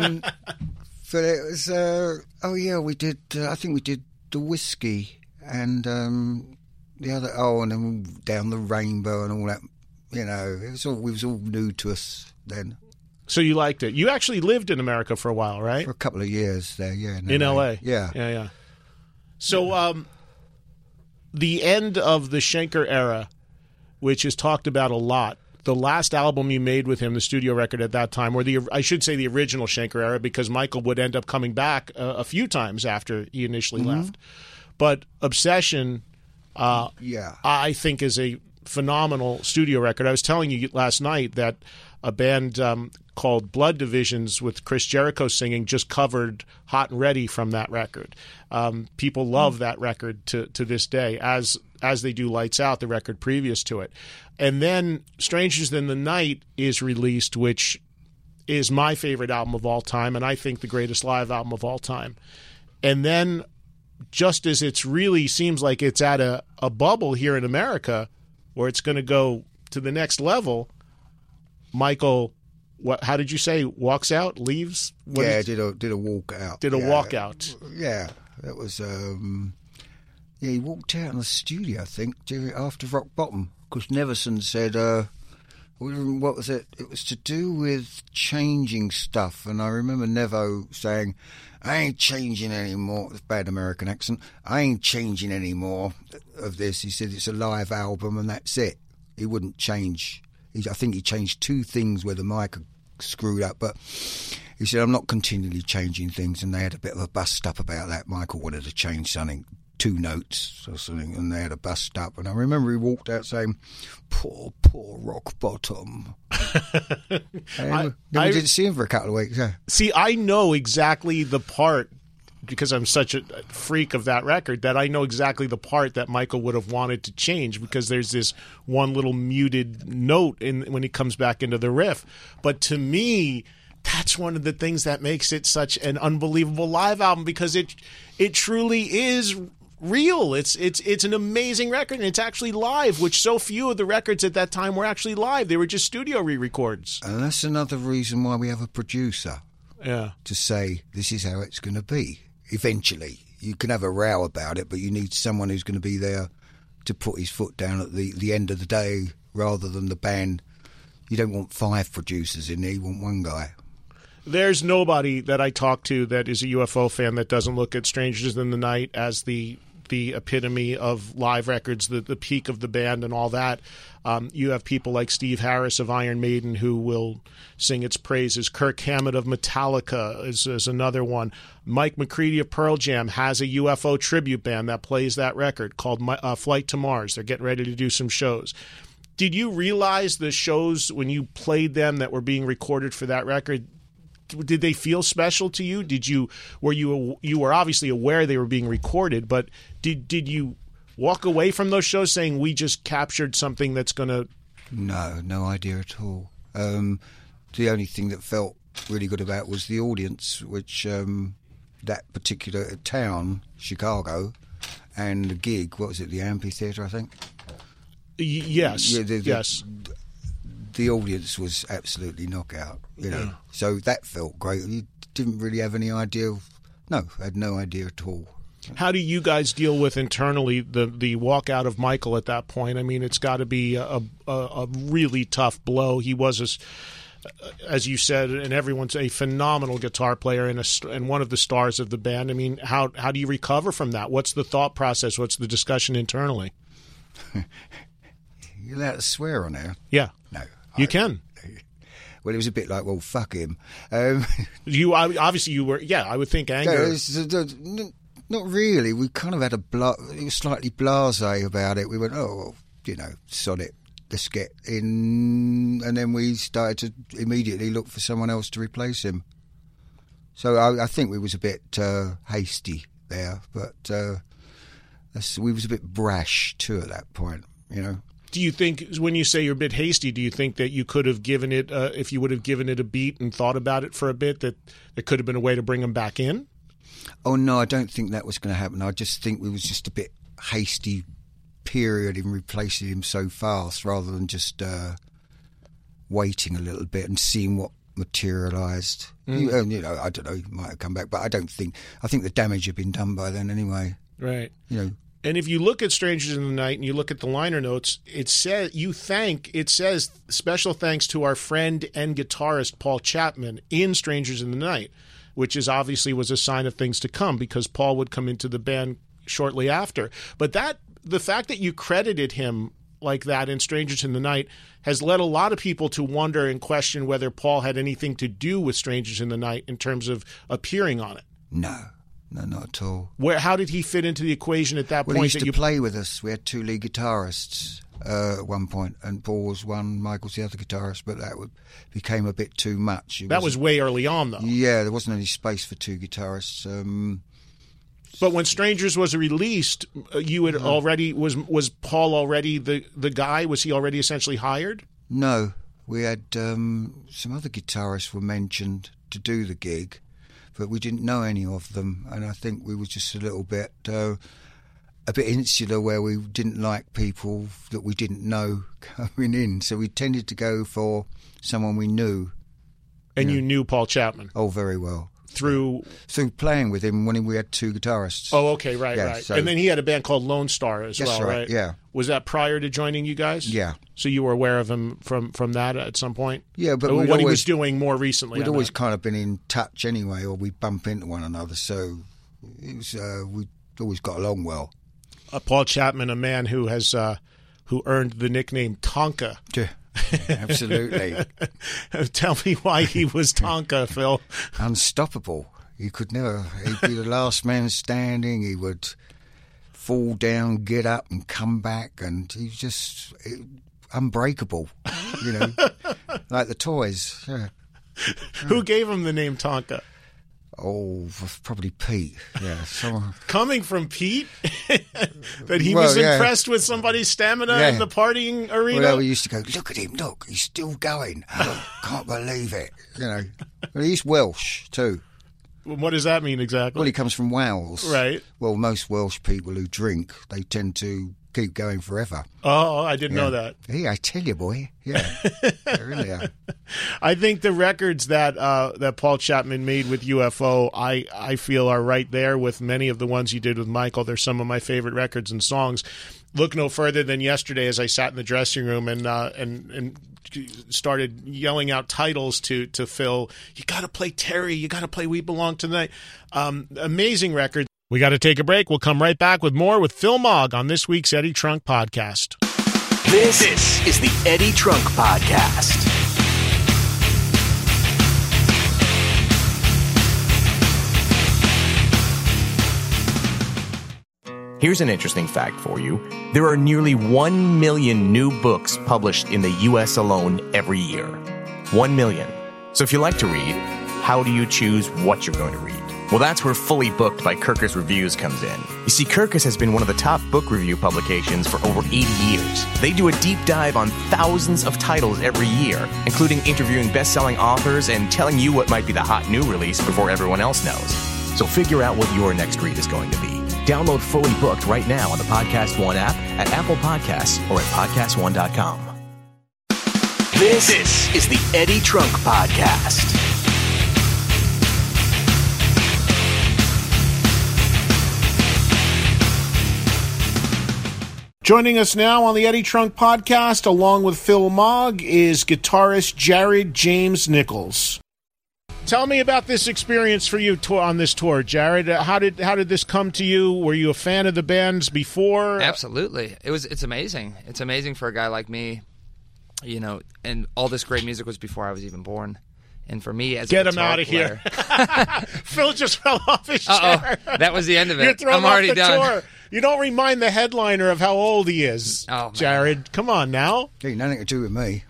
it was, we did, I think we did the whiskey and the other, and then Down the Rainbow and all that. It was all new to us then. So you liked it. You actually lived in America for a while, right? For a couple of years there, yeah. In L.A.? Yeah. So the end of the Schenker era, which is talked about a lot, the last album you made with him, the studio record at that time, or I should say the original Schenker era, because Michael would end up coming back a few times after he initially left. But Obsession, I think, is a phenomenal studio record. I was telling you last night that a band called Blood Divisions with Chris Jericho singing just covered Hot and Ready from that record. People love that record to this day, as they do Lights Out, the record previous to it. And then Strangers Than the Night is released, which is my favorite album of all time, and I think the greatest live album of all time. And then, just as it really seems like it's at a bubble here in America, where it's going to go to the next level, Michael, how did you say, walks out, leaves? Did a walk out. Did a walkout. Yeah, that was, he walked out in the studio, I think, after Rock Bottom, because Neverson said, what was it? It was to do with changing stuff, and I remember Nevo saying, I ain't changing anymore. It's a bad American accent. I ain't changing anymore of this. He said it's a live album and that's it. He wouldn't change. I think he changed two things where the mic had screwed up, but he said, I'm not continually changing things, and they had a bit of a bust up about that. Michael wanted to change something, 2 notes or something, and they had a bust up. And I remember he walked out saying, poor Rock Bottom. And we didn't see him for a couple of weeks. Yeah. See, I know exactly the part, because I'm such a freak of that record, that I know exactly the part that Michael would have wanted to change, because there's this one little muted note when he comes back into the riff. But to me, that's one of the things that makes it such an unbelievable live album, because it truly is real. It's an amazing record, and it's actually live, which so few of the records at that time were actually live. They were just studio re-records. And that's another reason why we have a producer. Yeah. To say, this is how it's going to be. Eventually, you can have a row about it, but you need someone who's going to be there to put his foot down at the end of the day, rather than the band. You don't want 5 producers in there, you want one guy. There's nobody that I talk to that is a UFO fan that doesn't look at Strangers in the Night as the epitome of live records, the peak of the band and all that. You have people like Steve Harris of Iron Maiden who will sing its praises. Kirk Hammett of Metallica is another one. Mike McCready of Pearl Jam has a UFO tribute band that plays that record called Flight to Mars. They're getting ready to do some shows. Did you realize the shows, when you played them, that were being recorded for that record, did they feel special to you? You were obviously aware they were being recorded, but did you walk away from those shows saying, we just captured something that's going to... No idea at all. The only thing that felt really good about was the audience, which that particular town, Chicago, and the gig, what was it, the amphitheatre, I think? Yes, yes. The audience was absolutely knockout, So that felt great. You didn't really have any idea I had no idea at all. How do you guys deal with internally the walkout of Michael at that point? I mean, it's got to be a really tough blow. He was, as you said, and everyone's a phenomenal guitar player and one of the stars of the band. I mean, how do you recover from that? What's the thought process? What's the discussion internally? You're allowed to swear on there? Yeah. No. You can. Well, it was a bit like, well, fuck him. You obviously you were, yeah. I would think anger. Not really. We kind of had it was slightly blasé about it. We went, oh, sod it. Let's get in, and then we started to immediately look for someone else to replace him. So I think we was a bit hasty there, but we was a bit brash too at that point. Do you think, when you say you're a bit hasty, do you think that you could have given it, if you would have given it a beat and thought about it for a bit, that there could have been a way to bring him back in? Oh, no, I don't think that was going to happen. I just think we was just a bit hasty period in replacing him so fast, rather than just waiting a little bit and seeing what materialised. I don't know, he might have come back, but I think the damage had been done by then anyway. Right. And if you look at Strangers in the Night and you look at the liner notes, it says special thanks to our friend and guitarist Paul Chapman in Strangers in the Night, which is obviously was a sign of things to come, because Paul would come into the band shortly after. But the fact that you credited him like that in Strangers in the Night has led a lot of people to wonder and question whether Paul had anything to do with Strangers in the Night in terms of appearing on it. No, not at all. How did he fit into the equation at that point? He used to play with us. We had two lead guitarists at one point, and Paul was one, Michael's the other guitarist, but that became a bit too much. That was way early on, though. Yeah, there wasn't any space for two guitarists. But when Strangers was released, you had already was Paul already the guy? Was he already essentially hired? No, we had some other guitarists were mentioned to do the gig, but we didn't know any of them, and I think we were just a little bit insular, where we didn't like people that we didn't know coming in, so we tended to go for someone we knew. And you knew Paul Chapman? Oh, very well. Through playing with him when we had two guitarists. Oh, okay, right. So, and then he had a band called Lone Star as well, right? Yeah. Was that prior to joining you guys? Yeah. So you were aware of him from that at some point? Yeah, but what he was doing more recently. We'd always kind of been in touch anyway, or we'd bump into one another, so it was, we always got along well. Paul Chapman, a man who has who earned the nickname Tonka. Yeah. Absolutely. Tell me why he was Tonka, Phil. Unstoppable. He'd be the last man standing. He would fall down, get up, and come back, and he's just unbreakable. Like the Toys. Yeah. Who gave him the name Tonka? Oh, probably Pete. Yeah, someone. Coming from Pete, that he was impressed with somebody's stamina in the partying arena. Well, we used to go, look at him, look, he's still going. Can't believe it. But he's Welsh too. What does that mean exactly? Well, he comes from Wales, right? Well, most Welsh people who drink, they tend to keep going forever. Oh, I didn't know that. Yeah, I tell you, boy. Yeah, they really are. I think the records that Paul Chapman made with UFO, I feel are right there with many of the ones he did with Michael. They're some of my favorite records and songs. Look no further than yesterday, as I sat in the dressing room and started yelling out titles to Phil. You got to play Terry. You got to play We Belong Tonight. Amazing record. We got to take a break. We'll come right back with more with Phil Mogg on this week's Eddie Trunk Podcast. This is the Eddie Trunk Podcast. Here's an interesting fact for you. There are nearly 1 million new books published in the U.S. alone every year. 1 million. So if you like to read, how do you choose what you're going to read? Well, that's where Fully Booked by Kirkus Reviews comes in. You see, Kirkus has been one of the top book review publications for over 80 years. They do a deep dive on thousands of titles every year, including interviewing best-selling authors and telling you what might be the hot new release before everyone else knows. So figure out what your next read is going to be. Download Fully Booked right now on the Podcast One app, at Apple Podcasts, or at PodcastOne.com. This is the Eddie Trunk Podcast. Joining us now on the Eddie Trunk Podcast, along with Phil Mogg, is guitarist Jared James Nichols. Tell me about this experience for you on this tour, Jared. How did this come to you? Were you a fan of the bands before? Absolutely. It's amazing. It's amazing for a guy like me, you know, and all this great music was before I was even born. And for me, as Get a him out of player, here. Phil just fell off his chair. That was the end of it. You're thrown I'm already off the done. tour. You don't remind the headliner of how old he is, Jared. Come on now. Hey, nothing to do with me.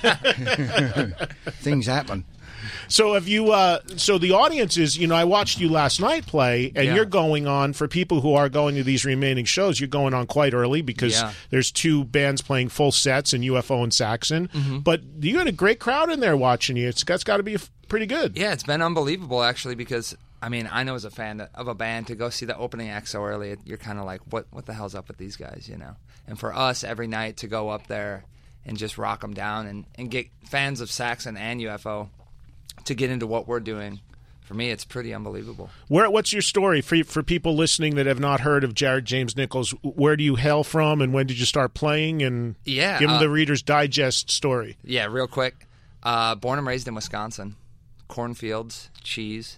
Things happen. So have you? So the audience is, you know, I watched you last night play, and you're going on, for people who are going to these remaining shows, you're going on quite early because there's two bands playing full sets in UFO and Saxon. Mm-hmm. But you had a great crowd in there watching you. That's got to be pretty good. Yeah, it's been unbelievable, actually, because, I mean, I know as a fan of a band, to go see the opening act so early, you're kind of like, what the hell's up with these guys, you know? And for us, every night to go up there and just rock them down and get fans of Saxon and UFO to get into what we're doing, for me, it's pretty unbelievable. What's your story for people listening that have not heard of Jared James Nichols? Where do you hail from, and when did you start playing? And give them the Reader's Digest story. Yeah, real quick. Born and raised in Wisconsin, cornfields, cheese.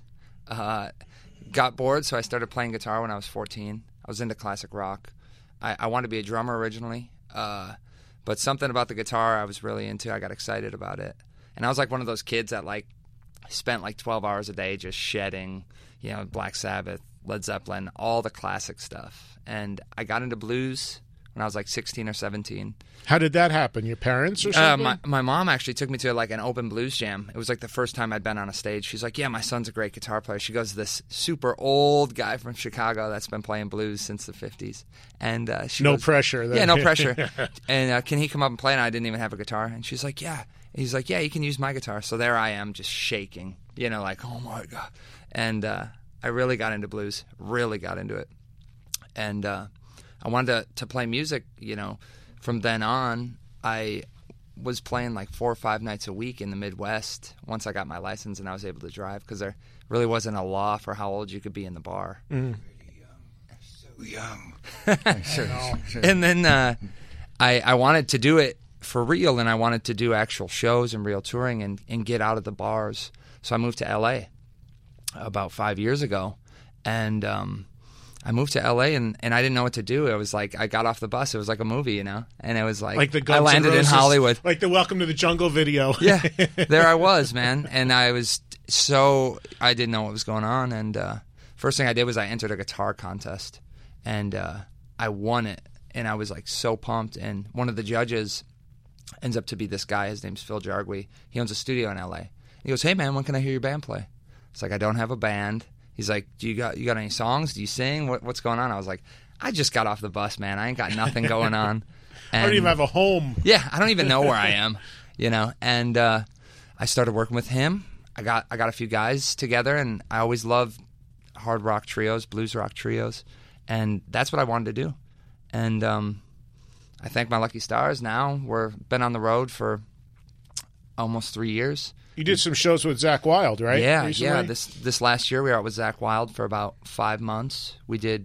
Got bored, so I started playing guitar when I was 14. I was into classic rock. I wanted to be a drummer originally, but something about the guitar I was really into. I got excited about it, and I was like one of those kids that spent 12 hours a day just shedding, you know, Black Sabbath, Led Zeppelin, all the classic stuff. And I got into blues when I was 16 or 17. How did that happen? Your parents or something? My mom actually took me to an open blues jam. It was the first time I'd been on a stage. She's like, yeah, my son's a great guitar player. She goes, this super old guy from Chicago that's been playing blues since the 50s. And she no goes, pressure. Then. Yeah, no pressure. And can he come up and play? And I didn't even have a guitar. And she's like, yeah. He's like, yeah, you can use my guitar. So there I am, just shaking, you know, oh my God. And I really got into blues, really got into it. And I wanted to play music, you know. From then on, I was playing 4 or 5 nights a week in the Midwest once I got my license and I was able to drive, because there really wasn't a law for how old you could be in the bar. Mm. So young. And then I wanted to do it for real, and I wanted to do actual shows and real touring and get out of the bars. So I moved to L.A. about 5 years ago, and I moved to L.A. and I didn't know what to do. It was I got off the bus. It was like a movie, you know? And it was the Guns I landed N' Roses, in Hollywood. Like the Welcome to the Jungle video. Yeah, there I was, man. And I didn't know what was going on. And first thing I did was I entered a guitar contest, and I won it. And I was so pumped. And one of the judges ends up to be this guy. His name's Phil Jargui. He owns a studio in L.A. He goes, hey, man, when can I hear your band play? It's I don't have a band. He's like, you got any songs? Do you sing? What's going on? I was like, I just got off the bus, man. I ain't got nothing going on. And I don't even have a home. Yeah, I don't even know where I am, you know. And I started working with him. I got a few guys together, and I always loved hard rock trios, blues rock trios, and that's what I wanted to do. And I thank my lucky stars. Now been on the road for almost 3 years. You did some shows with Zakk Wylde, right? Yeah, recently? yeah. This last year we were out with Zakk Wylde for about 5 months. We did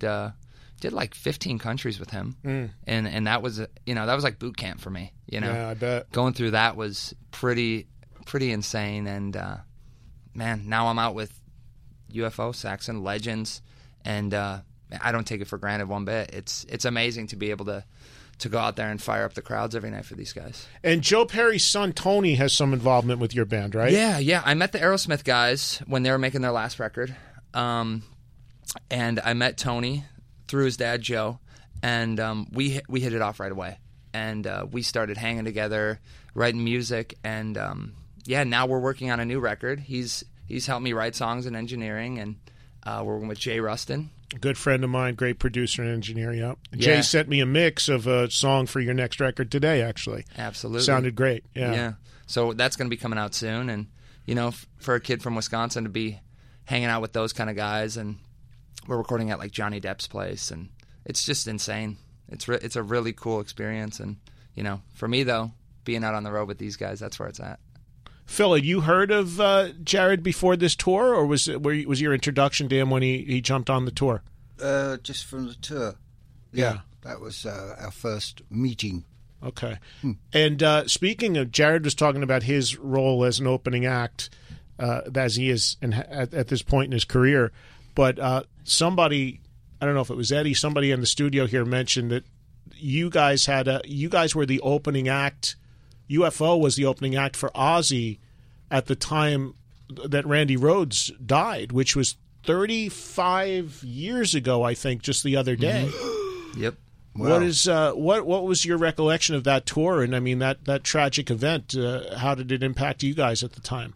15 countries with him, and that was that was like boot camp for me. You know, yeah, I bet going through that was pretty insane. And man, now I'm out with UFO, Saxon, Legends, and I don't take it for granted one bit. It's amazing to be able to go out there and fire up the crowds every night for these guys. And Joe Perry's son, Tony, has some involvement with your band, right? Yeah. I met the Aerosmith guys when they were making their last record. And I met Tony through his dad, Joe, and we hit it off right away. And we started hanging together, writing music, and now we're working on a new record. He's helped me write songs and engineering, and we're working with Jay Rustin. A good friend of mine, great producer and engineer, yeah. Yeah. Jay sent me a mix of a song for your next record today, actually. Absolutely. Sounded great, yeah. Yeah. So that's going to be coming out soon, and, for a kid from Wisconsin to be hanging out with those kind of guys, and we're recording at, Johnny Depp's place, and it's just insane. It's a really cool experience, and, for me, though, being out on the road with these guys, that's where it's at. Phil, had you heard of Jared before this tour, or was your introduction to him when he jumped on the tour? Just from the tour. Yeah. That was our first meeting. Okay. And speaking of, Jared was talking about his role as an opening act, as he is at this point in his career. But somebody, I don't know if it was Eddie, somebody in the studio here mentioned that you guys were the opening act. UFO was the opening act for Ozzy at the time that Randy Rhoads died, which was 35 years ago, I think, just the other day. Yep. Wow. What was your recollection of that tour? And I mean that tragic event. How did it impact you guys at the time?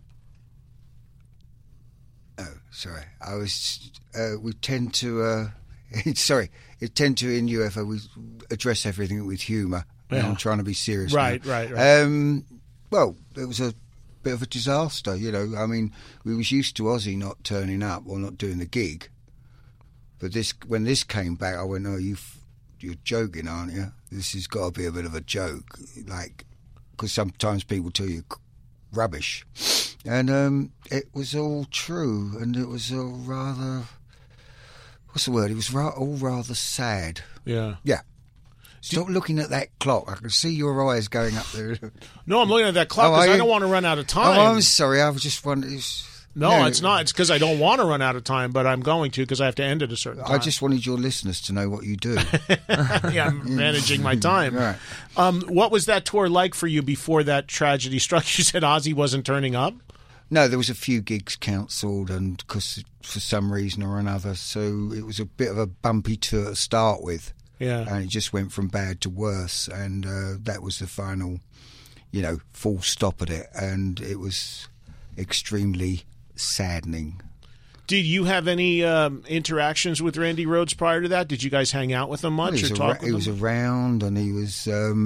Oh, sorry. I was. We tend to. Sorry. It tend to in UFO we address everything with humour. Yeah. I'm trying to be serious. Right. Well, it was a bit of a disaster. You know, I mean, we was used to Ozzy not turning up or not doing the gig, but when this came back, I went, "Oh, you're joking, aren't you? This has got to be a bit of a joke, like, because sometimes people tell you rubbish." And it was all true, and it was all rather, what's the word? It was all rather sad. Yeah. Yeah. Stop looking at that clock. I can see your eyes going up there. No, I'm looking at that clock because I don't want to run out of time. Oh, I'm sorry. I was just wondering. No, it's not. It's because I don't want to run out of time, but I'm going to because I have to end at a certain time. I just wanted your listeners to know what you do. Yeah, I'm managing my time. Right. What was that tour like for you before that tragedy struck? You said Ozzy wasn't turning up? No, there was a few gigs cancelled, and because for some reason or another, so it was a bit of a bumpy tour to start with. Yeah. And it just went from bad to worse, and that was the final, full stop at it, and it was extremely saddening. Did you have any interactions with Randy Rhoads prior to that? Did you guys hang out with him much or talk with him? He was around, and he was,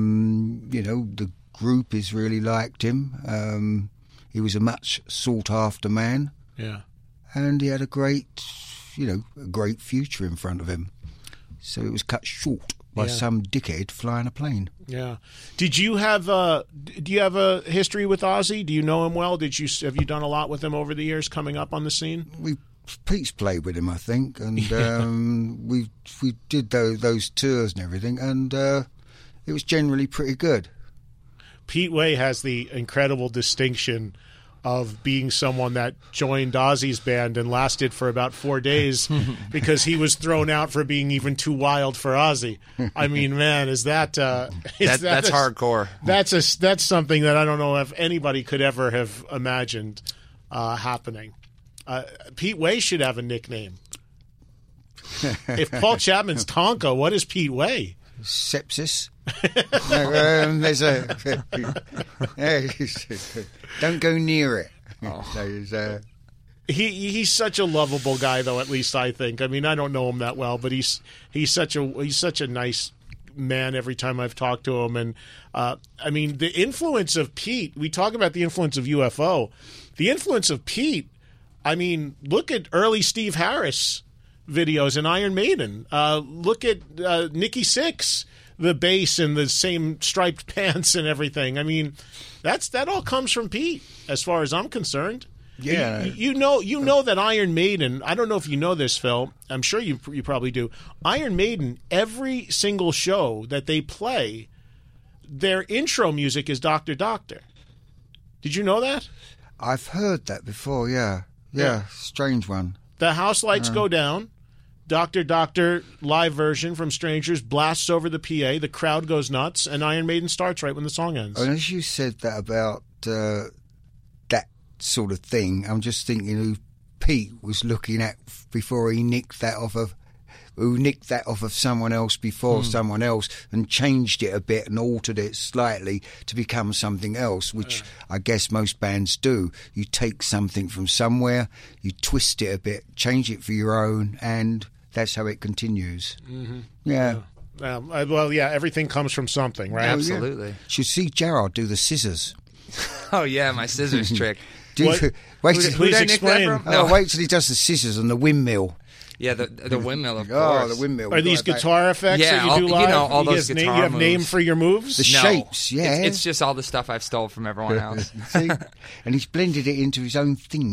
the groupies really liked him. He was a much sought-after man. Yeah. And he had a great future in front of him. So it was cut short by some dickhead flying a plane. Yeah. Do you have a history with Ozzy? Do you know him well? Have you done a lot with him over the years coming up on the scene? Pete's played with him, I think, and we did those tours and everything, and it was generally pretty good. Pete Way has the incredible distinction of being someone that joined Ozzy's band and lasted for about 4 days because he was thrown out for being even too wild for Ozzy. I mean, man, that's hardcore. That's something that I don't know if anybody could ever have imagined happening. Pete Way should have a nickname. If Paul Chapman's Tonka, what is Pete Way? Sepsis. Don't go near it. Oh. He's such a lovable guy, though. At least I think. I mean, I don't know him that well, but he's such a nice man. Every time I've talked to him, and I mean, the influence of Pete. We talk about the influence of UFO. The influence of Pete. I mean, look at early Steve Harris videos in Iron Maiden. Look at Nikki Sixx, the bass and the same striped pants and everything. I mean, that all comes from Pete, as far as I'm concerned. Yeah, you know that Iron Maiden. I don't know if you know this, Phil. I'm sure you probably do. Iron Maiden, every single show that they play, their intro music is Dr. Doctor. Did you know that? I've heard that before. Yeah. Strange one. The house lights go down. Dr. Doctor live version from Strangers blasts over the PA. The crowd goes nuts, and Iron Maiden starts right when the song ends. And as you said that about that sort of thing, I'm just thinking who Pete was looking at before he nicked that off of someone else before someone else and changed it a bit and altered it slightly to become something else, which I guess most bands do. You take something from somewhere, you twist it a bit, change it for your own, and that's how it continues. Mm-hmm. Yeah. Well, yeah, everything comes from something, right? Absolutely. You should see Gerard do the scissors. Oh, yeah, my scissors trick. Please explain. Wait till he does the scissors and the windmill. Yeah, the windmill, of course. Oh, the windmill. Are these guitar effects that you do live? All those guitar moves. You have name for your moves? The shapes, yeah. It's just all the stuff I've stole from everyone else. See? And he's blended it into his own thing.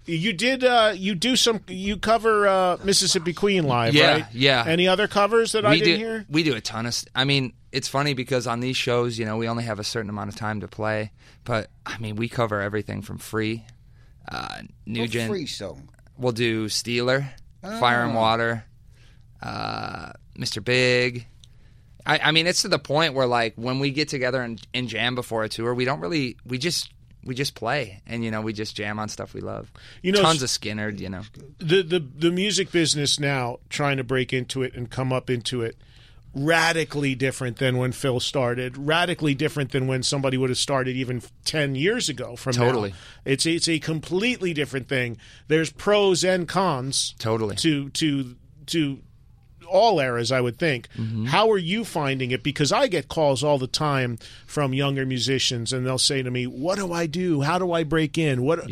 You did. You cover Mississippi Queen live, Yeah, right? yeah. Any other covers that I didn't hear? We do a ton of. I mean, it's funny because on these shows, we only have a certain amount of time to play. But I mean, we cover everything from Free, Nugent. Free song. We'll do Steeler, Fire and Water, Mr. Big. I mean, it's to the point where like when we get together and jam before a tour, we don't really. We just play, and we just jam on stuff we love. Tons of Skynyrd. The music business now, trying to break into it and come up into it, radically different than when Phil started. Radically different than when somebody would have started even 10 years ago. From Totally. now. It's a completely different thing. There's pros and cons. Totally. To all eras, I would think. Mm-hmm. How are you finding it? Because I get calls all the time from younger musicians, and they'll say to me, "What do I do? How do I break in? What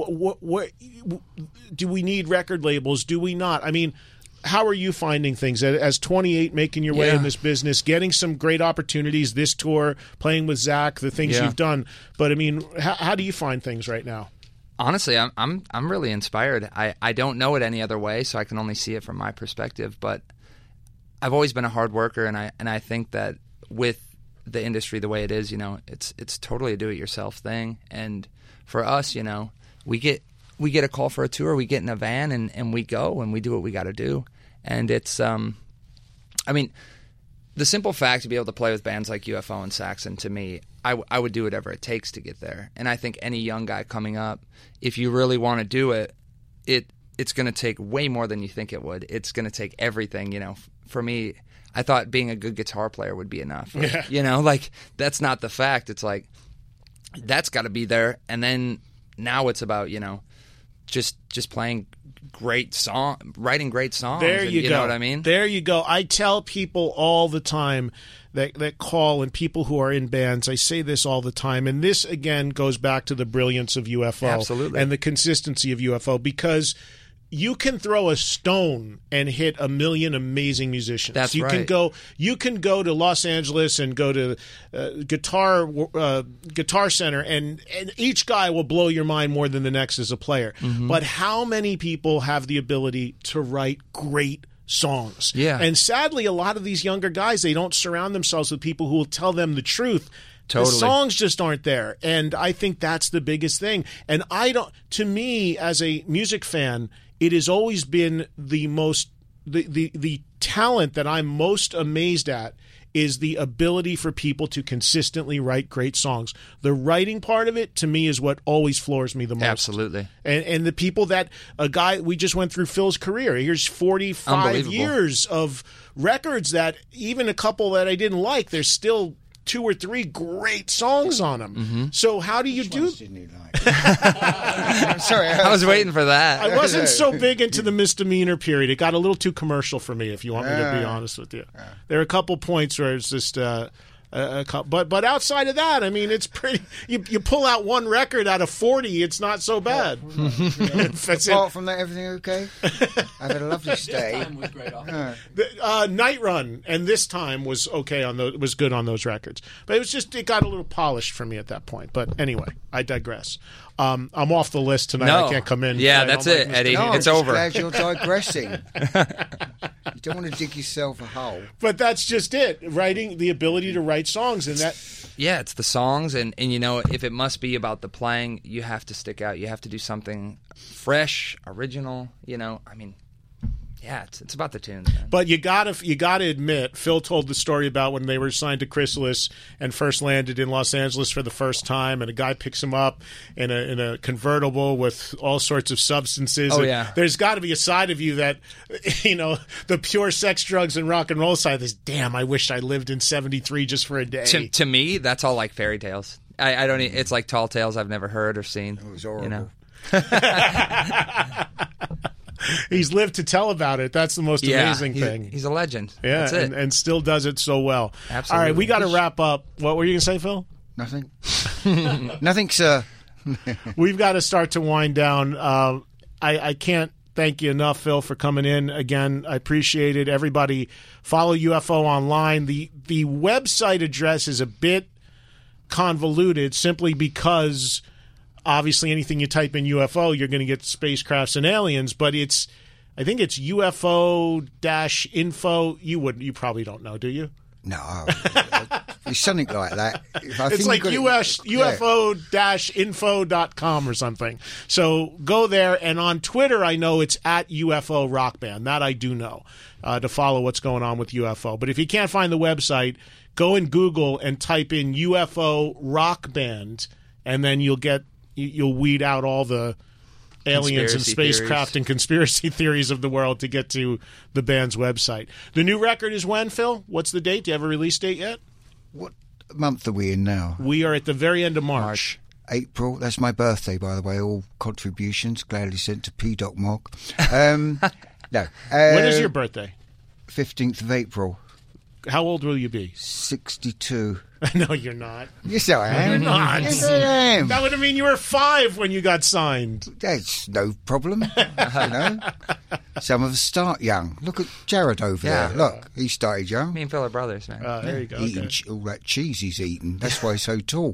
do we need record labels? Do we not?" I mean, how are you finding things as 28, making your way in this business, getting some great opportunities? This tour, playing with Zach, the things you've done. But I mean, how do you find things right now? Honestly, I'm really inspired. I don't know it any other way, so I can only see it from my perspective. But I've always been a hard worker, and I think that with the industry the way it is, it's totally a do-it-yourself thing. And for us, we get a call for a tour, we get in a van, and we go and we do what we got to do. And it's, I mean, the simple fact to be able to play with bands like UFO and Saxon, to me, I would do whatever it takes to get there. And I think any young guy coming up, if you really want to do it, it's going to take way more than you think it would. It's going to take everything, For me, I thought being a good guitar player would be enough. Like that's not the fact. It's like that's got to be there. And then now it's about, just playing great writing great songs. There you go. You know what I mean? There you go. I tell people all the time that call, and people who are in bands, I say this all the time, and this again goes back to the brilliance of UFO. Absolutely. And the consistency of UFO, because you can throw a stone and hit a million amazing musicians. That's right. You can go to Los Angeles and go to Guitar Center, and each guy will blow your mind more than the next as a player. Mm-hmm. But how many people have the ability to write great songs? Yeah. And sadly, a lot of these younger guys, they don't surround themselves with people who will tell them the truth. Totally. The songs just aren't there. And I think that's the biggest thing. And to me, as a music fan, it has always been the talent that I'm most amazed at is the ability for people to consistently write great songs. The writing part of it, to me, is what always floors me the most. Absolutely. And the people we just went through Phil's career. Here's 45 years of records that even a couple that I didn't like, there's still 2 or 3 great songs on them. Mm-hmm. So how do you do? Didn't you like? I'm sorry, I was waiting for that. I wasn't so big into the Misdemeanor period. It got a little too commercial for me, if you want me to be honest with you. There are a couple points where it's just. But outside of that, I mean, it's pretty. You pull out one record out of 40, it's not so bad. Apart from that, everything okay? I've had a lovely stay. Time was great. Night Run and This Time was okay was good on those records, but it got a little polished for me at that point. But anyway, I digress. I'm off the list tonight. No. I can't come in. Yeah, that's it, Eddie. No, it's I'm over. Glad you're digressing. You don't want to dig yourself a hole. But that's just it. Writing, the ability to write songs, and that. Yeah, it's the songs, and if it must be about the playing, you have to stick out. You have to do something fresh, original. I mean. Yeah, it's about the tunes, man. But you gotta admit, Phil told the story about when they were signed to Chrysalis and first landed in Los Angeles for the first time, and a guy picks him up in a convertible with all sorts of substances. Oh, yeah. There's got to be a side of you that, the pure sex, drugs, and rock and roll side is, damn, I wish I lived in '73 just for a day. To me, that's all like fairy tales. I don't. It's like tall tales I've never heard or seen. It was horrible. He's lived to tell about it. That's the most amazing thing. He's a legend. Yeah, that's it. And still does it so well. Absolutely. All right, we got to wrap up. What were you going to say, Phil? Nothing. Nothing, sir. We've got to start to wind down. I can't thank you enough, Phil, for coming in. Again, I appreciate it. Everybody follow UFO online. The website address is a bit convoluted simply because obviously anything you type in UFO, you're going to get spacecrafts and aliens, but I think it's UFO-info. You probably don't know, do you? No, it's something like that. It's like UFO-info.com or something. So go there, and on Twitter, I know it's at UFO Rock Band. That I do know, to follow what's going on with UFO. But if you can't find the website, go in Google and type in UFO Rock Band, and then you'll weed out all the aliens and spacecraft and conspiracy theories of the world to get to the band's website. The new record is when, Phil? What's the date? Do you have a release date yet? What month are we in now? We are at the very end of March. April. That's my birthday, by the way. All contributions gladly sent to P.Mog. No. When is your birthday? 15th of April. How old will you be? 62. No, you're not. Yes, I am. You're not. Yes, I am. That would have mean you were 5 when you got signed. That's no problem. Some of us start young. Look at Jared over there. Look, he started young. Me and Phil are brothers, man. There you go. Eating all that cheese he's eating. That's why he's so tall.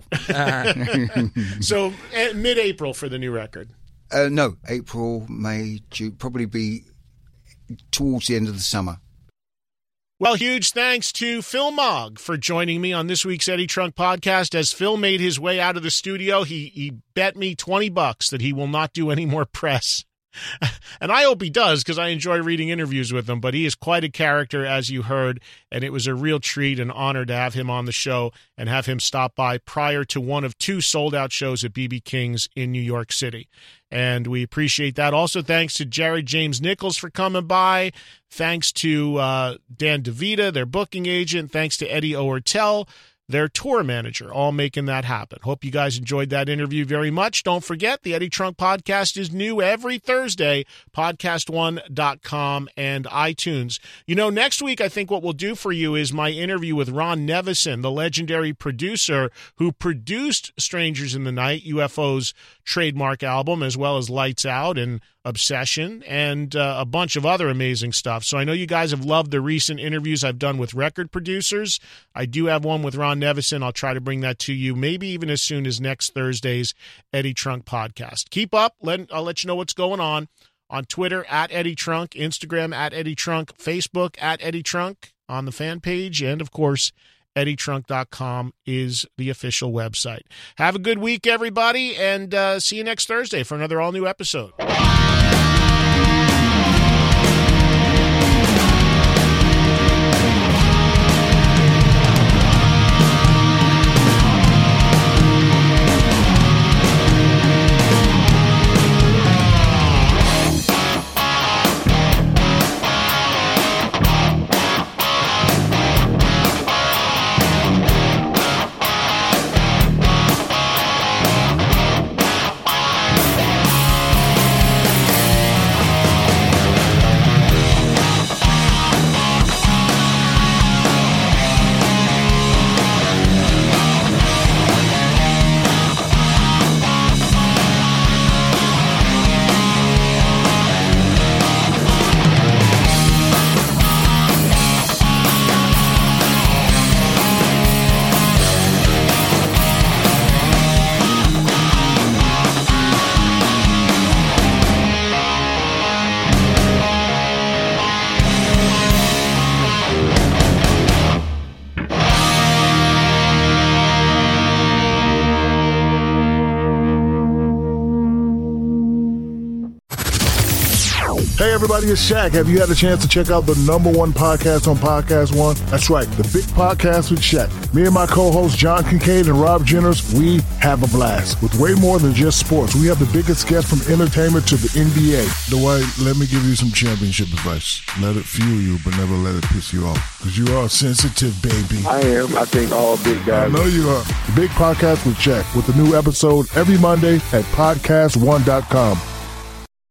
So, mid-April for the new record. No, April, May, June. Probably be towards the end of the summer. Well, huge thanks to Phil Mogg for joining me on this week's Eddie Trunk podcast. As Phil made his way out of the studio, he bet me $20 that he will not do any more press. And I hope he does, because I enjoy reading interviews with him. But he is quite a character, as you heard, and it was a real treat and honor to have him on the show and have him stop by prior to one of 2 sold-out shows at BB King's in New York City. And we appreciate that. Also, thanks to Jared James Nichols for coming by. Thanks to Dan DeVita, their booking agent. Thanks to Eddie Ortel, their tour manager, all making that happen. Hope you guys enjoyed that interview very much. Don't forget, the Eddie Trunk podcast is new every Thursday, podcast1.com and iTunes. Next week, I think what we'll do for you is my interview with Ron Nevison, the legendary producer who produced Strangers in the Night, UFO's trademark album, as well as Lights Out and Obsession, and a bunch of other amazing stuff. So I know you guys have loved the recent interviews I've done with record producers. I do have one with Ron Nevison. I'll try to bring that to you, maybe even as soon as next Thursday's Eddie Trunk podcast. Keep up. I'll let you know what's going on Twitter, at Eddie Trunk, Instagram, at Eddie Trunk, Facebook, at Eddie Trunk, on the fan page, and, of course, EddieTrunk.com is the official website. Have a good week, everybody, and see you next Thursday for another all-new episode. Hey everybody, it's Shaq. Have you had a chance to check out the #1 podcast on Podcast One? That's right, the Big Podcast with Shaq. Me and my co-hosts John Kincaid and Rob Jenners, we have a blast. With way more than just sports, we have the biggest guests from entertainment to the NBA. Dwight, let me give you some championship advice. Let it fuel you, but never let it piss you off. Because you are sensitive, baby. I am. I think all big guys. I know you are. The Big Podcast with Shaq, with a new episode every Monday at podcast1.com.